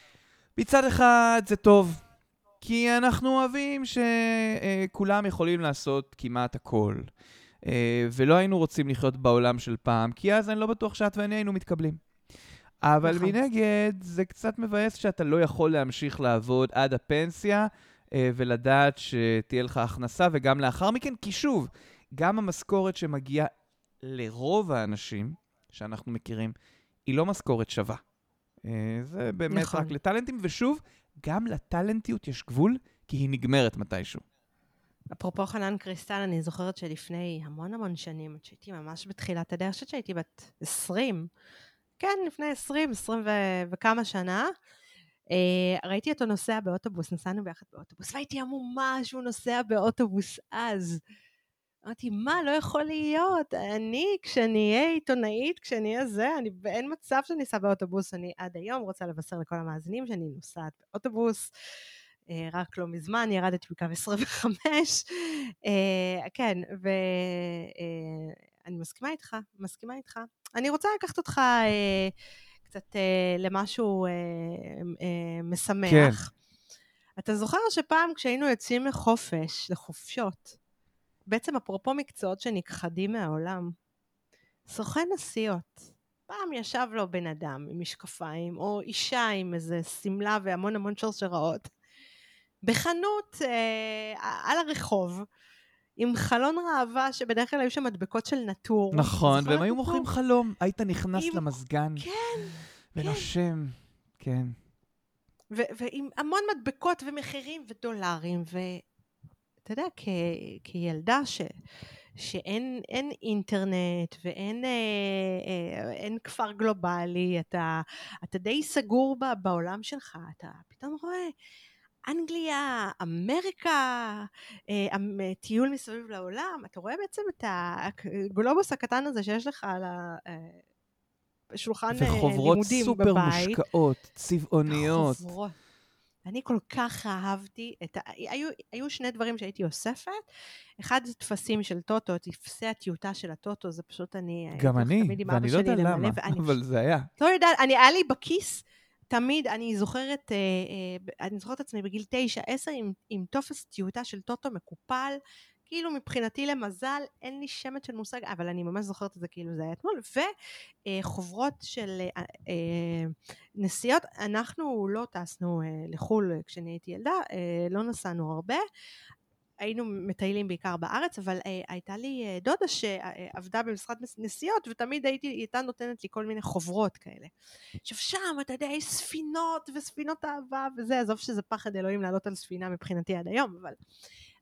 מצד אחד זה טוב, כי אנחנו אוהבים שכולם יכולים לעשות כמעט הכל, אה, ולא היינו רוצים לחיות בעולם של פעם, כי אז אני לא בטוח שאת ואני היינו מתקבלים. אבל נכון. מנגד, זה קצת מבאס שאתה לא יכול להמשיך לעבוד עד הפנסיה, אה, ולדעת שתהיה לך הכנסה, וגם לאחר מכן, כי שוב, גם המשכורת שמגיעה לרוב האנשים שאנחנו מכירים, היא לא משכורת שווה. אה, זה באמת נכון. רק לטלנטים, ושוב, גם לטלנטיות יש גבול, כי היא נגמרת מתישהו. אפרופו חנן קריסטל, אני זוכרת שלפני המון המון שנים, עד שהייתי ממש בתחילת הדרך, חושבת שהייתי בת עשרים, כן, לפני עשרים, עשרים ו- וכמה שנה, אה, ראיתי אותו נוסע באוטובוס, נסענו ביחד באוטובוס, והייתי עמומה שהוא נוסע באוטובוס אז. אמרתי, מה, לא יכול להיות? אני, כשאני אהיה עיתונאית, כשאני אהיה זה, אני, אין מצב שאני אסע באוטובוס, אני עד היום רוצה לבשר לכל המאזינים שאני נוסעת באוטובוס, אה, רק לא מזמן, ירדתי בקו עשרים וחמש, אה, כן, ואני מסכימה איתך, מסכימה איתך. אני רוצה לקחת אותך אה, קצת אה, למשהו אה, אה, משמח. כן. אתה זוכר שפעם כשהיינו יוצאים לחופש, לחופשות, בעצם אפרופו מקצועות שנכחדים מהעולם, סוכן נסיעות. פעם ישב לו בן אדם עם משקפיים, או אישה עם איזה סמלה והמון המון שרשראות, בחנות אה, על הרחוב, עם חלון ראווה שבדרך כלל היו שם מדבקות של נטור. נכון, זוכר והם את היו נטור? מוכרים חלום. היית נכנס עם- למזגן כן, ונושם. כן. ו- ועם המון מדבקות ומחירים ודולרים, ואתה יודע, כ- כילדה ש... שאין אין אינטרנט ואין אה, אה, אין כפר גלובלי, אתה, אתה די סגור ב, בעולם שלך, אתה פתאום רואה אנגליה, אמריקה, אה, טיול מסביב לעולם, אתה רואה בעצם את הגלובוס הקטן הזה שיש לך על השולחן וחוברות לימודים סופר בבית. מושקעות, צבעוניות. חוברות. אני כל כך אהבתי את ה... היו, היו שני דברים שהייתי אוספת. אחד זה תפסים של טוטו, תפסי הטיוטה של הטוטו, זה פשוט אני... גם אני, תמיד עם אבא ואני לא יודע שלי למלא, למה, ואני אבל זה היה. לא יודעת, אני, היה לי בכיס, תמיד, אני זוכרת, אה, אה, אני זוכרת עצמי בגיל תשע, עשר, עם, עם טופס טיוטה של טוטו מקופל, כאילו מבחינתי למזל, אין לי שמץ של מושג, אבל אני ממש זוכרת את זה כאילו זה היה אתמול, וחוברות של אה, אה, נסיעות, אנחנו לא טסנו אה, לחול כשאני הייתי ילדה, אה, לא נסענו הרבה, היינו מטיילים בעיקר בארץ, אבל אה, הייתה לי אה, דודה שעבדה במשרד נסיעות, ותמיד הייתי, היא הייתה נותנת לי כל מיני חוברות כאלה. עכשיו שם, אתה יודע, יש ספינות וספינות אהבה וזה, עזוב שזה פחד אלוהים לעלות על ספינה מבחינתי עד היום, אבל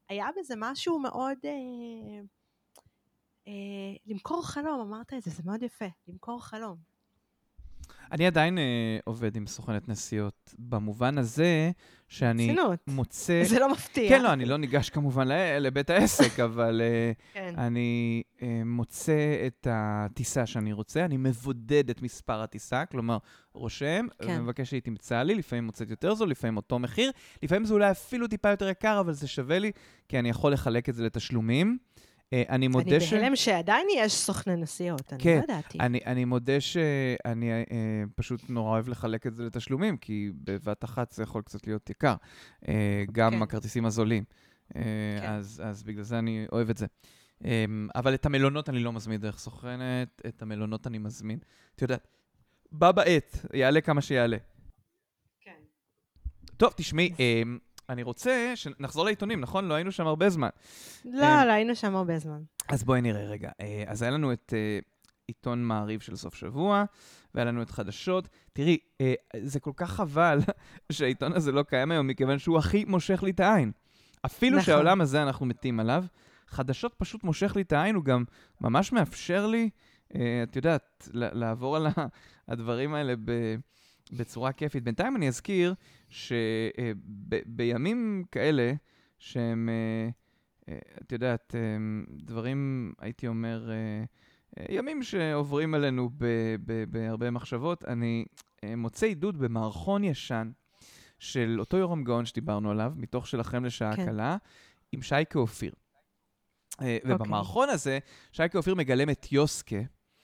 היה בזה משהו מאוד, אה, אה, למכור חלום, אמרת את זה, זה מאוד יפה, למכור חלום. אני עדיין אה, עובד עם סוכנת נסיעות, במובן הזה שאני צינות. מוצא... זה לא מפתיע. כן, לא, אני לא ניגש כמובן ל- לבית העסק, אבל אה, כן. אני אה, מוצא את הטיסה שאני רוצה, אני מבודד את מספר הטיסה, כלומר, רושם, כן. ומבקש שהיא תמצא לי, לפעמים מוצאת יותר זול, לפעמים אותו מחיר, לפעמים זה אולי אפילו טיפה יותר יקר, אבל זה שווה לי, כי אני יכול לחלק את זה לתשלומים. אה, אני מודה אני ש... בהלם שעדיין יש סוכני נסיעות, אני כן, לא ידעתי. אני, אני מודה שאני אה, פשוט נורא אוהב לחלק את זה לתשלומים, כי בבת אחת זה יכול קצת להיות יקר. אה, גם כן. הכרטיסים הזולים. אה, כן. אז, אז בגלל זה אני אוהב את זה. אה, אבל את המלונות אני לא מזמין דרך סוכנת, את המלונות אני מזמין. אתה יודע, בא בעת, יעלה כמה שיעלה. כן. טוב, תשמעי, אה, אני רוצה שנחזור לעיתונים, נכון? לא היינו שם הרבה זמן. לא, לא היינו שם הרבה זמן. אז בואי נראה רגע. אה, אז היה לנו את אה, עיתון מעריב של סוף שבוע, והיה לנו את חדשות. תראי, אה, זה כל כך חבל שהעיתון הזה לא קיים היום, מכיוון שהוא הכי מושך לי את העין. אפילו נכון. שהעולם הזה אנחנו מתים עליו, חדשות פשוט מושך לי את העין, הוא גם ממש מאפשר לי, אה, את יודעת, ל- לעבור על ה- הדברים האלה ב- בצורה כיפית. בינתיים אני אזכיר שבימים כאלה, שהם... אה, את יודעת, דברים, הייתי אומר, ימים שעוברים עלינו בהרבה מחשבות, אני מוצא עידוד במערכון ישן של אותו יורם גאון שדיברנו עליו, מתוך שלכם לשעה כן. קלה, עם שייקה אופיר. ובמערכון הזה, שייקה אופיר מגלם את יוסקה,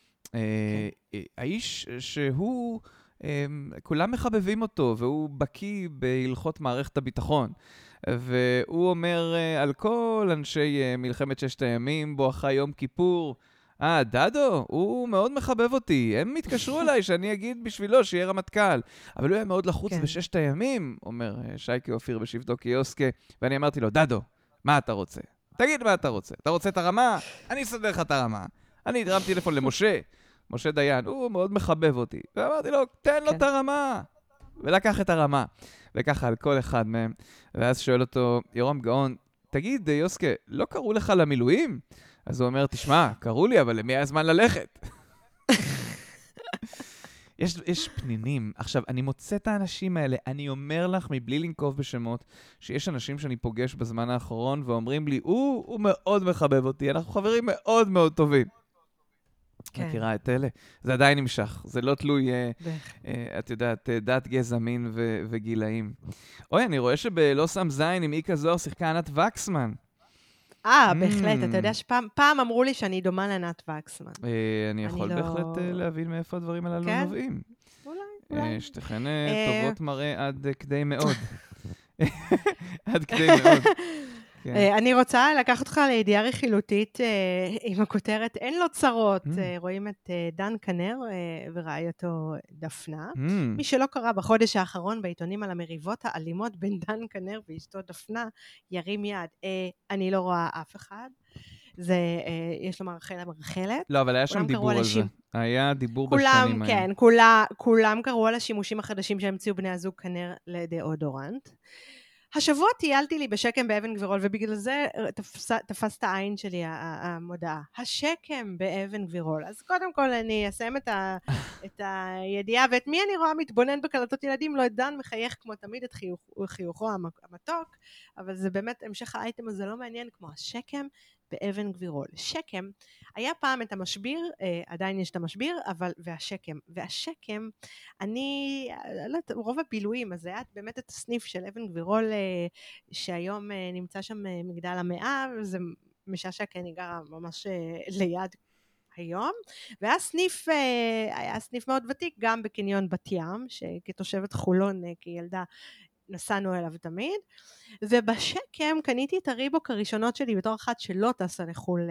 האיש שהוא, כולם מחבבים אותו, והוא בקיא בהלכות מערכת הביטחון. והוא אומר uh, על כל אנשי uh, מלחמת ששת הימים, בואכה יום כיפור, אה, ah, דדו, הוא מאוד מחבב אותי, הם התקשרו אליי שאני אגיד בשבילו שיהיה רמטכ"ל. אבל הוא היה מאוד לחוץ כן. בששת הימים, אומר uh, שייקה אופיר בשבתו קיוסקה, ואני אמרתי לו, דדו, מה אתה רוצה? תגיד מה אתה רוצה. אתה רוצה את הרמה? אני אסדר לך את הרמה. אני הרם טלפון למשה, משה דיין, הוא מאוד מחבב אותי. ואמרתי לו, תן לו כן. את הרמה. ולקח את הרמה. וככה על כל אחד מהם. ואז שואל אותו, יורם גאון, תגיד, יוסקה, לא קראו לך למילואים? אז הוא אומר, תשמע, קראו לי, אבל למי היה זמן ללכת? יש, יש פנינים. עכשיו, אני מוצא את האנשים האלה, אני אומר לך, מבלי לנקוב בשמות, שיש אנשים שאני פוגש בזמן האחרון, ואומרים לי, הוא, הוא מאוד מחבב אותי, אנחנו חברים מאוד מאוד טובים. כן. מכירה את אלה? זה עדיין נמשך, זה לא תלוי, אה, אה, את יודעת, דת, גזע, מין ו- וגילאים. אוי, אני רואה שבלא שם זין עם איקה זוהר שיחקה ענת וקסמן. אה, mm. בהחלט, אתה יודע שפעם פעם אמרו לי שאני דומה לענת וקסמן. אה, אני יכול אני בהחלט לא... להבין מאיפה הדברים הללו כן? נובעים. אולי, אולי. אה, שתכן אה... טובות מראה עד כדי מאוד. עד כדי מאוד. אני רוצה לקחת אותך לידיעה רכילותית עם הכותרת אין לו צרות. רואים את דן כנר ורעייתו דפנה. מי שלא קרא בחודש האחרון בעיתונים על המריבות האלימות בין דן כנר ואשתו דפנה, ירים יד. אני לא רואה אף אחד. זה, יש לומר רחלה ברחלת. לא, אבל היה שם דיבור על זה. היה דיבור בשנים האלה. כן, כולם קראו על השימושים החדשים שהמציאו בני הזוג כנר לדאודורנט. השבוע טיילתי לי בשקם באבן גבירול, ובגלל זה תפס, תפס את העין שלי המודעה. השקם באבן גבירול. אז קודם כל אני אסיים את, ה, את הידיעה, ואת מי אני רואה מתבונן בקלטות ילדים, לא את דן מחייך כמו תמיד את חיוך, חיוכו המתוק, אבל זה באמת, המשך האייטם הזה לא מעניין כמו השקם באבן גבירול. שקם, היה פעם את המשביר, אה, עדיין יש את המשביר, אבל, והשקם. והשקם, אני, לא יודעת, רוב הבילויים, אז היה באמת את הסניף של אבן גבירול, אה, שהיום אה, נמצא שם אה, מגדל המאה, וזה משעשע, כי אני גרה ממש אה, ליד היום, והיה סניף, אה, היה סניף מאוד ותיק, גם בקניון בת ים, שכתושבת חולון, אה, כילדה, נסענו אליו תמיד, ובשקם קניתי את הריבוק הראשונות שלי בתור אחת שלא טסה לחול,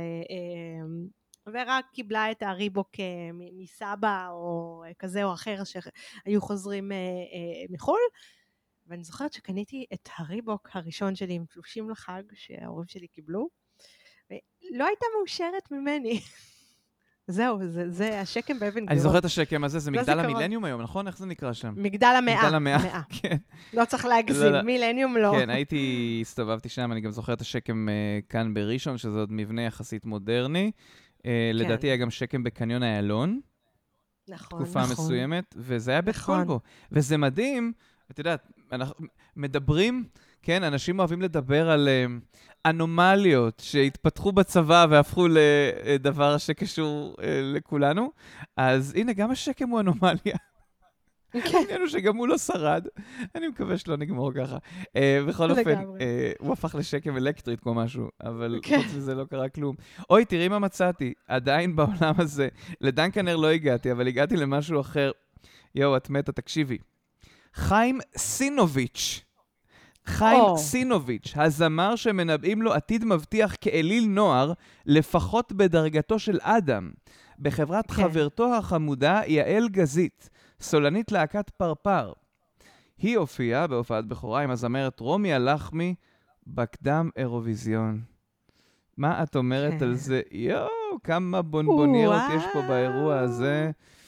ורק קיבלה את הריבוק מסבא או כזה או אחר שהיו חוזרים מחול, ואני זוכרת שקניתי את הריבוק הראשון שלי עם תלושים לחג שההורים שלי קיבלו, ולא הייתה מאושרת ממני. זהו, זה, זה השקם באבן גבירול. אני זוכר את השקם הזה, זה מגדל זיכרון. המילניום היום, נכון? איך זה נקרא שם? מגדל המאה. מגדל המאה, המאה. כן. לא צריך לא, להגזים, לא. מילניום לא. כן, הייתי, הסתובבתי שם, אני גם זוכר את השקם אה, כאן בראשון, שזה עוד מבנה יחסית מודרני. אה, לדעתי היה גם שקם בקניון איילון, נכון, תקופה נכון. מסוימת, וזה היה בית נכון. קולבו. וזה מדהים, את יודעת, אנחנו מדברים, כן, אנשים אוהבים לדבר על אה, אנומליות שהתפתחו בצבא והפכו לדבר שקשור אה, לכולנו. אז הנה, גם השקם הוא אנומליה. העניין הוא שגם הוא לא שרד. אני מקווה שלא נגמור ככה. Uh, בכל אופן, uh, הוא הפך לשקם אלקטרית כמו משהו, אבל חוץ מזה לא קרה כלום. אוי, תראי מה מצאתי. עדיין בעולם הזה, לדנקנר לא הגעתי, אבל הגעתי למשהו אחר. יואו, את מתה, תקשיבי. חיים סינוביץ'. חיים oh. סינוביץ', הזמר שמנבאים לו עתיד מבטיח כאליל נוער, לפחות בדרגתו של אדם. בחברת okay. חברתו החמודה, יעל גזית. סולנית להקת פרפר. היא הופיעה בהופעת בכורה עם הזמרת רומי הלחמי בקדם אירוויזיון. מה את אומרת על זה? יואו, כמה בונבוניירות יש פה באירוע הזה.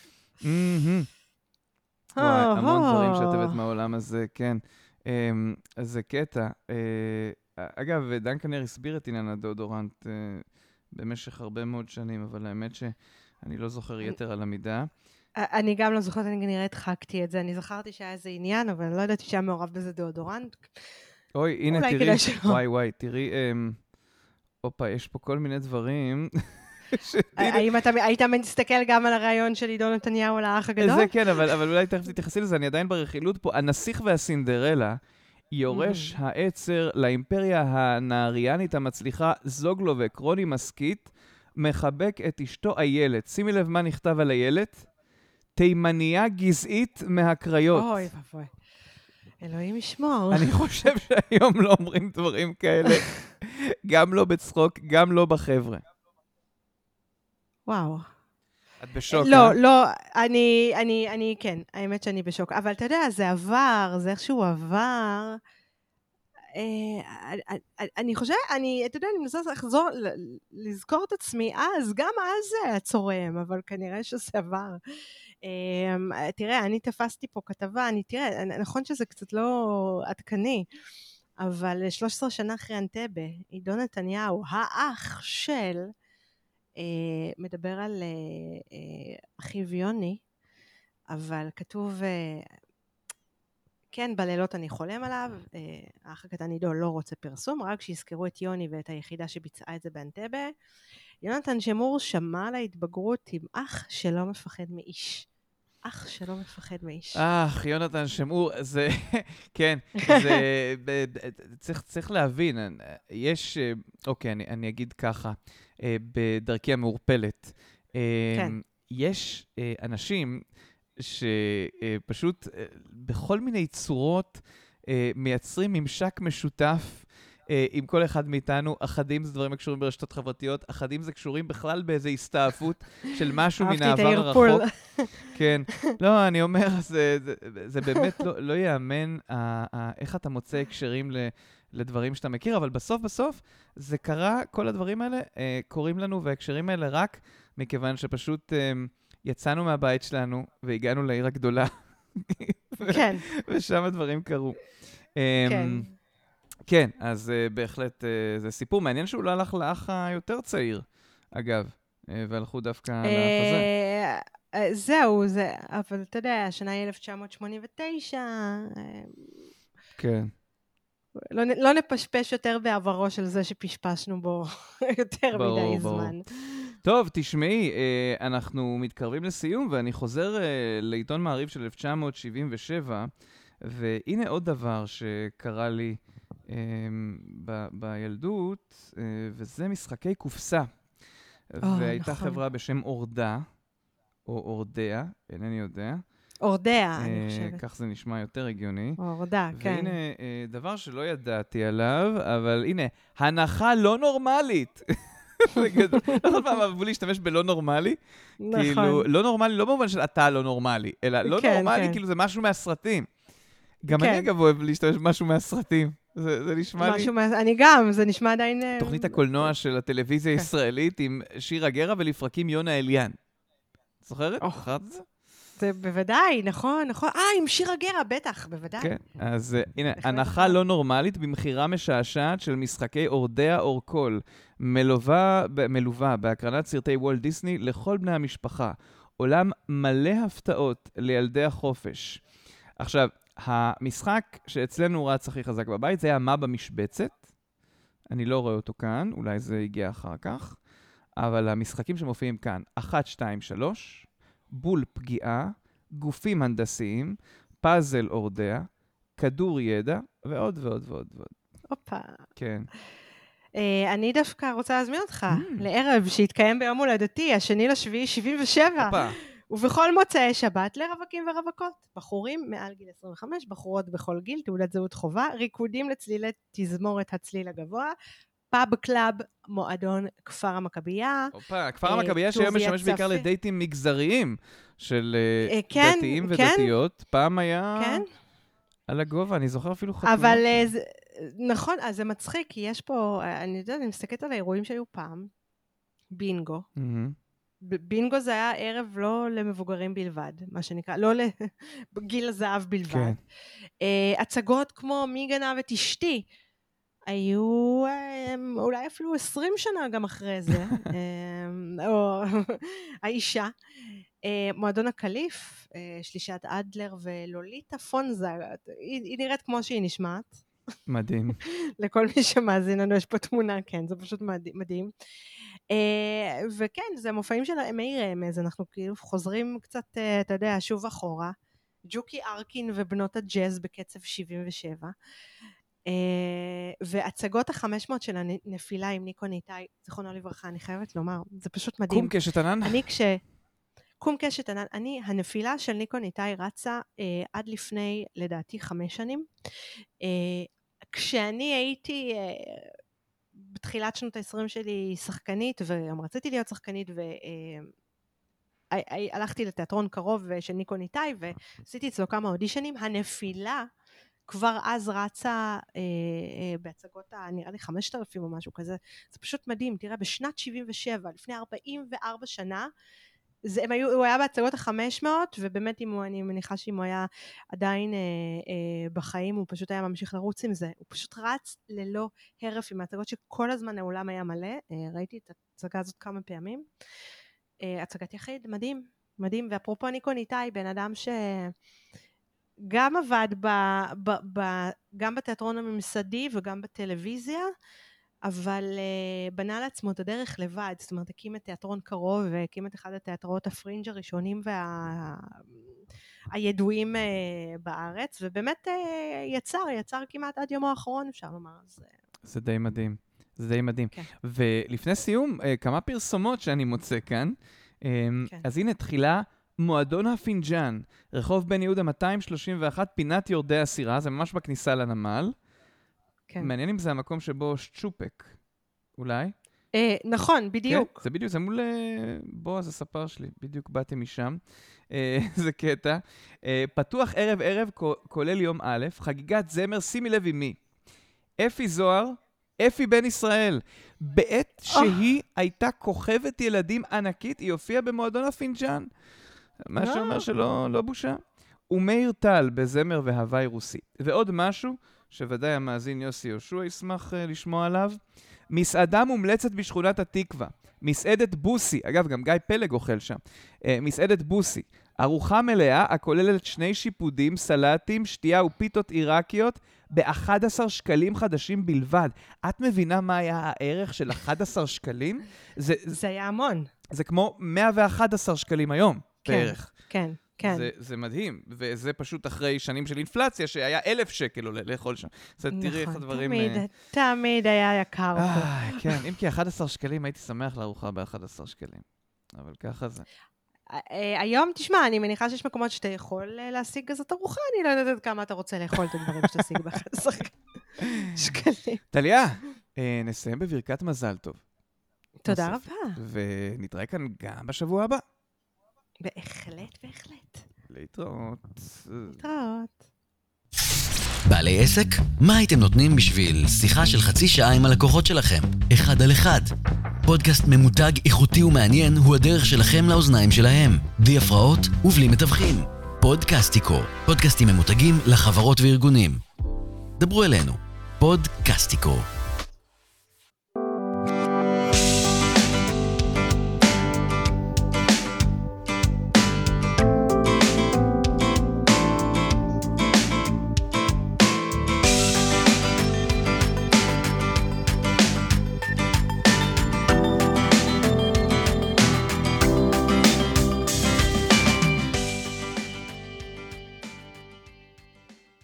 וואי, המון דברים שאת הבאת מהעולם הזה, כן. אז זה קטע. אגב, דנקנר הסביר את עניין הדאודורנט במשך הרבה מאוד שנים, אבל האמת שאני לא זוכר יתר על המידה. אני גם לא זוכרת, אני כנראה הדחקתי את זה. אני זכרתי שהיה איזה עניין, אבל אני לא ידעתי שהיה מעורב בזה דאודורנט. אוי, הנה, תראי, וואי, וואי, תראי, אופה, יש פה כל מיני דברים. האם אתה היית מסתכל גם על הרעיון של עידו נתניהו על האח הגדול? זה כן, אבל אולי תכף תתייחסי לזה, אני עדיין ברכילות פה. הנסיך והסינדרלה, יורש העצר לאימפריה הנהריאנית המצליחה זוגלובק, רוני מסקית, מחבק את אשתו איילת. שימי לב מה נכתב על איילת. תימניה גזעית מהקריות. אוי, אוי. אלוהים ישמור. אני חושב שהיום לא אומרים דברים כאלה. גם לא בצחוק, גם לא בחבר'ה. וואו. את בשוק, לא, אה? לא, אני, אני, אני, כן, האמת שאני בשוק. אבל אתה יודע, זה עבר, זה איכשהו עבר. אני חושבת, אני, אתה יודע, אני מנסה לחזור, לזכור את עצמי, אז גם אז זה היה צורם, אבל כנראה שזה עבר. תראה, אני תפסתי פה כתבה, אני, תראה, נכון שזה קצת לא עדכני, אבל שלוש עשרה שנה אחרי אנטבה, עידו נתניהו, האח של, מדבר על אחיו יוני, אבל כתוב, כן, בלילות אני חולם עליו, האח הקטן עידו לא רוצה פרסום, רק שיזכרו את יוני ואת היחידה שביצעה את זה באנטבה. יונתן שמור שמע על ההתבגרות עם אח שלא מפחד מאיש. אח שלא מפחד מאיש. אח, יונתן שמור, זה, כן, זה, צריך, צריך להבין, יש, אוקיי, אני, אני אגיד ככה, בדרכי המעורפלת, כן. יש אנשים שפשוט בכל מיני צורות מייצרים ממשק משותף עם כל אחד מאיתנו. אחדים זה דברים הקשורים ברשתות חברתיות, אחדים זה קשורים בכלל באיזו הסתעפות של משהו מן העבר הרחוק. כן. לא, אני אומר, זה, זה, זה באמת לא, לא יאמן איך אתה מוצא הקשרים לדברים שאתה מכיר, אבל בסוף בסוף זה קרה, כל הדברים האלה קורים לנו, וההקשרים האלה רק מכיוון שפשוט יצאנו מהבית שלנו והגענו לעיר הגדולה. כן. ושם הדברים קרו. כן. כן, אז uh, בהחלט uh, זה סיפור מעניין שהוא לא הלך לאח היותר צעיר, אגב, uh, והלכו דווקא לאח הזה. זהו, זה, אבל אתה יודע, השנה היא אלף תשע מאות שמונים ותשע. כן. לא, לא נפשפש יותר בעברו של זה שפשפשנו בו יותר ברור, מדי ברור. זמן. טוב, תשמעי, uh, אנחנו מתקרבים לסיום, ואני חוזר uh, לעיתון מעריב של אלף תשע מאות שבעים ושבע, והנה עוד דבר שקרה לי um, ב- בילדות, uh, וזה משחקי קופסה. Oh, והייתה נכון. חברה בשם אורדה, או אורדיה, אינני יודע. אורדיה, uh, אני חושבת. כך זה נשמע יותר הגיוני. אורדה, כן. והנה, uh, דבר שלא ידעתי עליו, אבל הנה, הנחה לא נורמלית. נכון פעם אהבו להשתמש בלא נורמלי? נכון. כאילו, לא נורמלי, לא במובן של אתה לא נורמלי, אלא לא נורמלי, כאילו זה משהו מהסרטים. גם אני אגב אוהב להשתמש במשהו מהסרטים. זה, זה נשמע לי... משהו, מה- אני גם, זה נשמע עדיין... אה, תוכנית הקולנוע של הטלוויזיה כן. הישראלית עם שירה גרה ולפרקים יונה אליאן. זוכרת? או. זוכרת את זה? זה בוודאי, נכון, נכון. אה, עם שירה גרה, בטח, בוודאי. כן. אז אה, הנה, בהחלט הנחה נכון. לא נורמלית במחירה משעשעת של משחקי אורדיה אורקול, מלווה, ב- מלווה בהקרנת סרטי וולט דיסני לכל בני המשפחה. עולם מלא הפתעות לילדי החופש. עכשיו, המשחק שאצלנו רץ הכי חזק בבית, זה היה מה במשבצת. אני לא רואה אותו כאן, אולי זה הגיע אחר כך. אבל המשחקים שמופיעים כאן, אחת, שתיים, שלוש, בול פגיעה, גופים הנדסיים, פאזל אורדיה, כדור ידע, ועוד ועוד ועוד ועוד. הופה. כן. אה, אני דווקא רוצה להזמין אותך Mm. לערב שהתקיים ביום הולדתי, השני לשביעי שבעים ושבע. הופה. ובכל מוצאי שבת לרווקים ורווקות. בחורים מעל גיל עשרים וחמש, בחורות בכל גיל, תעודת זהות חובה, ריקודים לצלילי תזמורת הצליל הגבוה, פאב קלאב, מועדון כפר המכבייה. הופה, כפר אה, המכבייה שהיום טוביה משמש בעיקר צפי. לדייטים מגזריים של אה, אה, כן, דתיים כן. ודתיות. פעם היה כן? על הגובה, אני זוכר אפילו חתונות. אבל אה, זה, נכון, אז זה מצחיק, כי יש פה, אה, אני יודעת, אני מסתכלת על האירועים שהיו פעם, בינגו. מהמם. ב- בינגו זה היה ערב לא למבוגרים בלבד, מה שנקרא, לא לגיל הזהב בלבד. כן. אה, הצגות כמו מי גנב את אשתי, היו אה, אולי אפילו עשרים שנה גם אחרי זה, אה, או האישה. אה, מועדון הקליף, אה, שלישת אדלר ולוליטה פונזה, היא, היא נראית כמו שהיא נשמעת. מדהים. לכל מי שמאזין לנו יש פה תמונה, כן, זה פשוט מדהים. Uh, וכן, זה מופעים של מאיר רמז, אנחנו כאילו חוזרים קצת, uh, אתה יודע, שוב אחורה. ג'וקי ארקין ובנות הג'אז בקצב שבעים ושבע. Uh, והצגות החמש מאות של הנפילה עם ניקו ניטאי, זכרונו לברכה, אני חייבת לומר, זה פשוט מדהים. קום קשת ענן? אני כש... קום קשת ענן, אני, הנפילה של ניקו ניטאי רצה uh, עד לפני, לדעתי, חמש שנים. Uh, כשאני הייתי... Uh, בתחילת שנות ה-עשרים שלי שחקנית, וגם רציתי להיות שחקנית, והלכתי לתיאטרון קרוב של ניקו ניטאי, ועשיתי אצלו כמה אודישנים. הנפילה כבר אז רצה בהצגות, נראה לי חמשת אלפים או משהו כזה. זה פשוט מדהים, תראה, בשנת שבעים ושבע, לפני ארבעים וארבע שנה, זה, הם היו, הוא היה בהצגות ה-חמש מאות, ובאמת אם הוא, אני מניחה שאם הוא היה עדיין אה, אה, בחיים, הוא פשוט היה ממשיך לרוץ עם זה. הוא פשוט רץ ללא הרף עם ההצגות שכל הזמן העולם היה מלא. אה, ראיתי את ההצגה הזאת כמה פעמים. אה, הצגת יחיד, מדהים, מדהים. ואפרופו ניקו ניטאי, בן אדם שגם עבד ב, ב, ב, גם בתיאטרון הממסדי וגם בטלוויזיה, אבל uh, בנה לעצמו את הדרך לבד, זאת אומרת, הקים את תיאטרון קרוב, והקים את אחד התיאטראות הפרינג' הראשונים והידועים וה... uh, בארץ, ובאמת uh, יצר, יצר כמעט עד יומו האחרון, אפשר לומר. אז... זה די מדהים, זה די מדהים. כן. ולפני סיום, uh, כמה פרסומות שאני מוצא כאן. Um, כן. אז הנה תחילה, מועדון הפינג'אן, רחוב בן יהודה מאתיים שלושים ואחת, פינת יורדי הסירה, זה ממש בכניסה לנמל. כן. מעניין אם זה המקום שבו שצ'ופק, אולי? אה, נכון, בדיוק. כן, זה בדיוק, זה מול בועז הספר שלי, בדיוק באתי משם. אה, זה קטע. אה, פתוח ערב ערב, כולל יום א', חגיגת זמר, שימי לב עם מי. אפי זוהר, אפי בן ישראל. בעת שהיא הייתה כוכבת ילדים ענקית, היא הופיעה במועדון הפינג'אן. מה שאומר שלא לא בושה. ומאיר טל בזמר והוואי רוסי. ועוד משהו, שוודאי המאזין יוסי יהושע ישמח uh, לשמוע עליו. מסעדה מומלצת בשכונת התקווה. מסעדת בוסי, אגב, גם גיא פלג אוכל שם. Uh, מסעדת בוסי. ארוחה מלאה הכוללת שני שיפודים, סלטים, שתייה ופיתות עיראקיות ב-אחד עשר שקלים חדשים בלבד. את מבינה מה היה הערך של אחד עשר שקלים? זה, זה היה המון. זה כמו מאה ואחד עשר שקלים היום, כן, בערך. כן, כן. זה, זה מדהים, וזה פשוט אחרי שנים של אינפלציה, שהיה אלף שקל עולה לאכול שם. אז נכון, תראי איך הדברים... תמיד, תמיד היה יקר פה. אה, כן, אם כי אחד עשר שקלים הייתי שמח לארוחה ב-אחד עשר שקלים. אבל ככה זה. היום, תשמע, אני מניחה שיש מקומות שאתה יכול להשיג כזאת ארוחה, אני לא יודעת כמה אתה רוצה לאכול את הדברים שתשיג ב-אחד עשר שקלים. טליה, נסיים בברכת מזל טוב. תודה רבה. ונתראה כאן גם בשבוע הבא. בהחלט, בהחלט. להתראות. להתראות. בעלי עסק? מה הייתם נותנים בשביל שיחה של חצי שעה עם הלקוחות שלכם? אחד על אחד. פודקאסט ממותג, איכותי ומעניין הוא הדרך שלכם לאוזניים שלהם. בלי הפרעות ובלי מתווכים. פודקאסטיקו. פודקאסטים ממותגים לחברות וארגונים. דברו אלינו. פודקאסטיקו.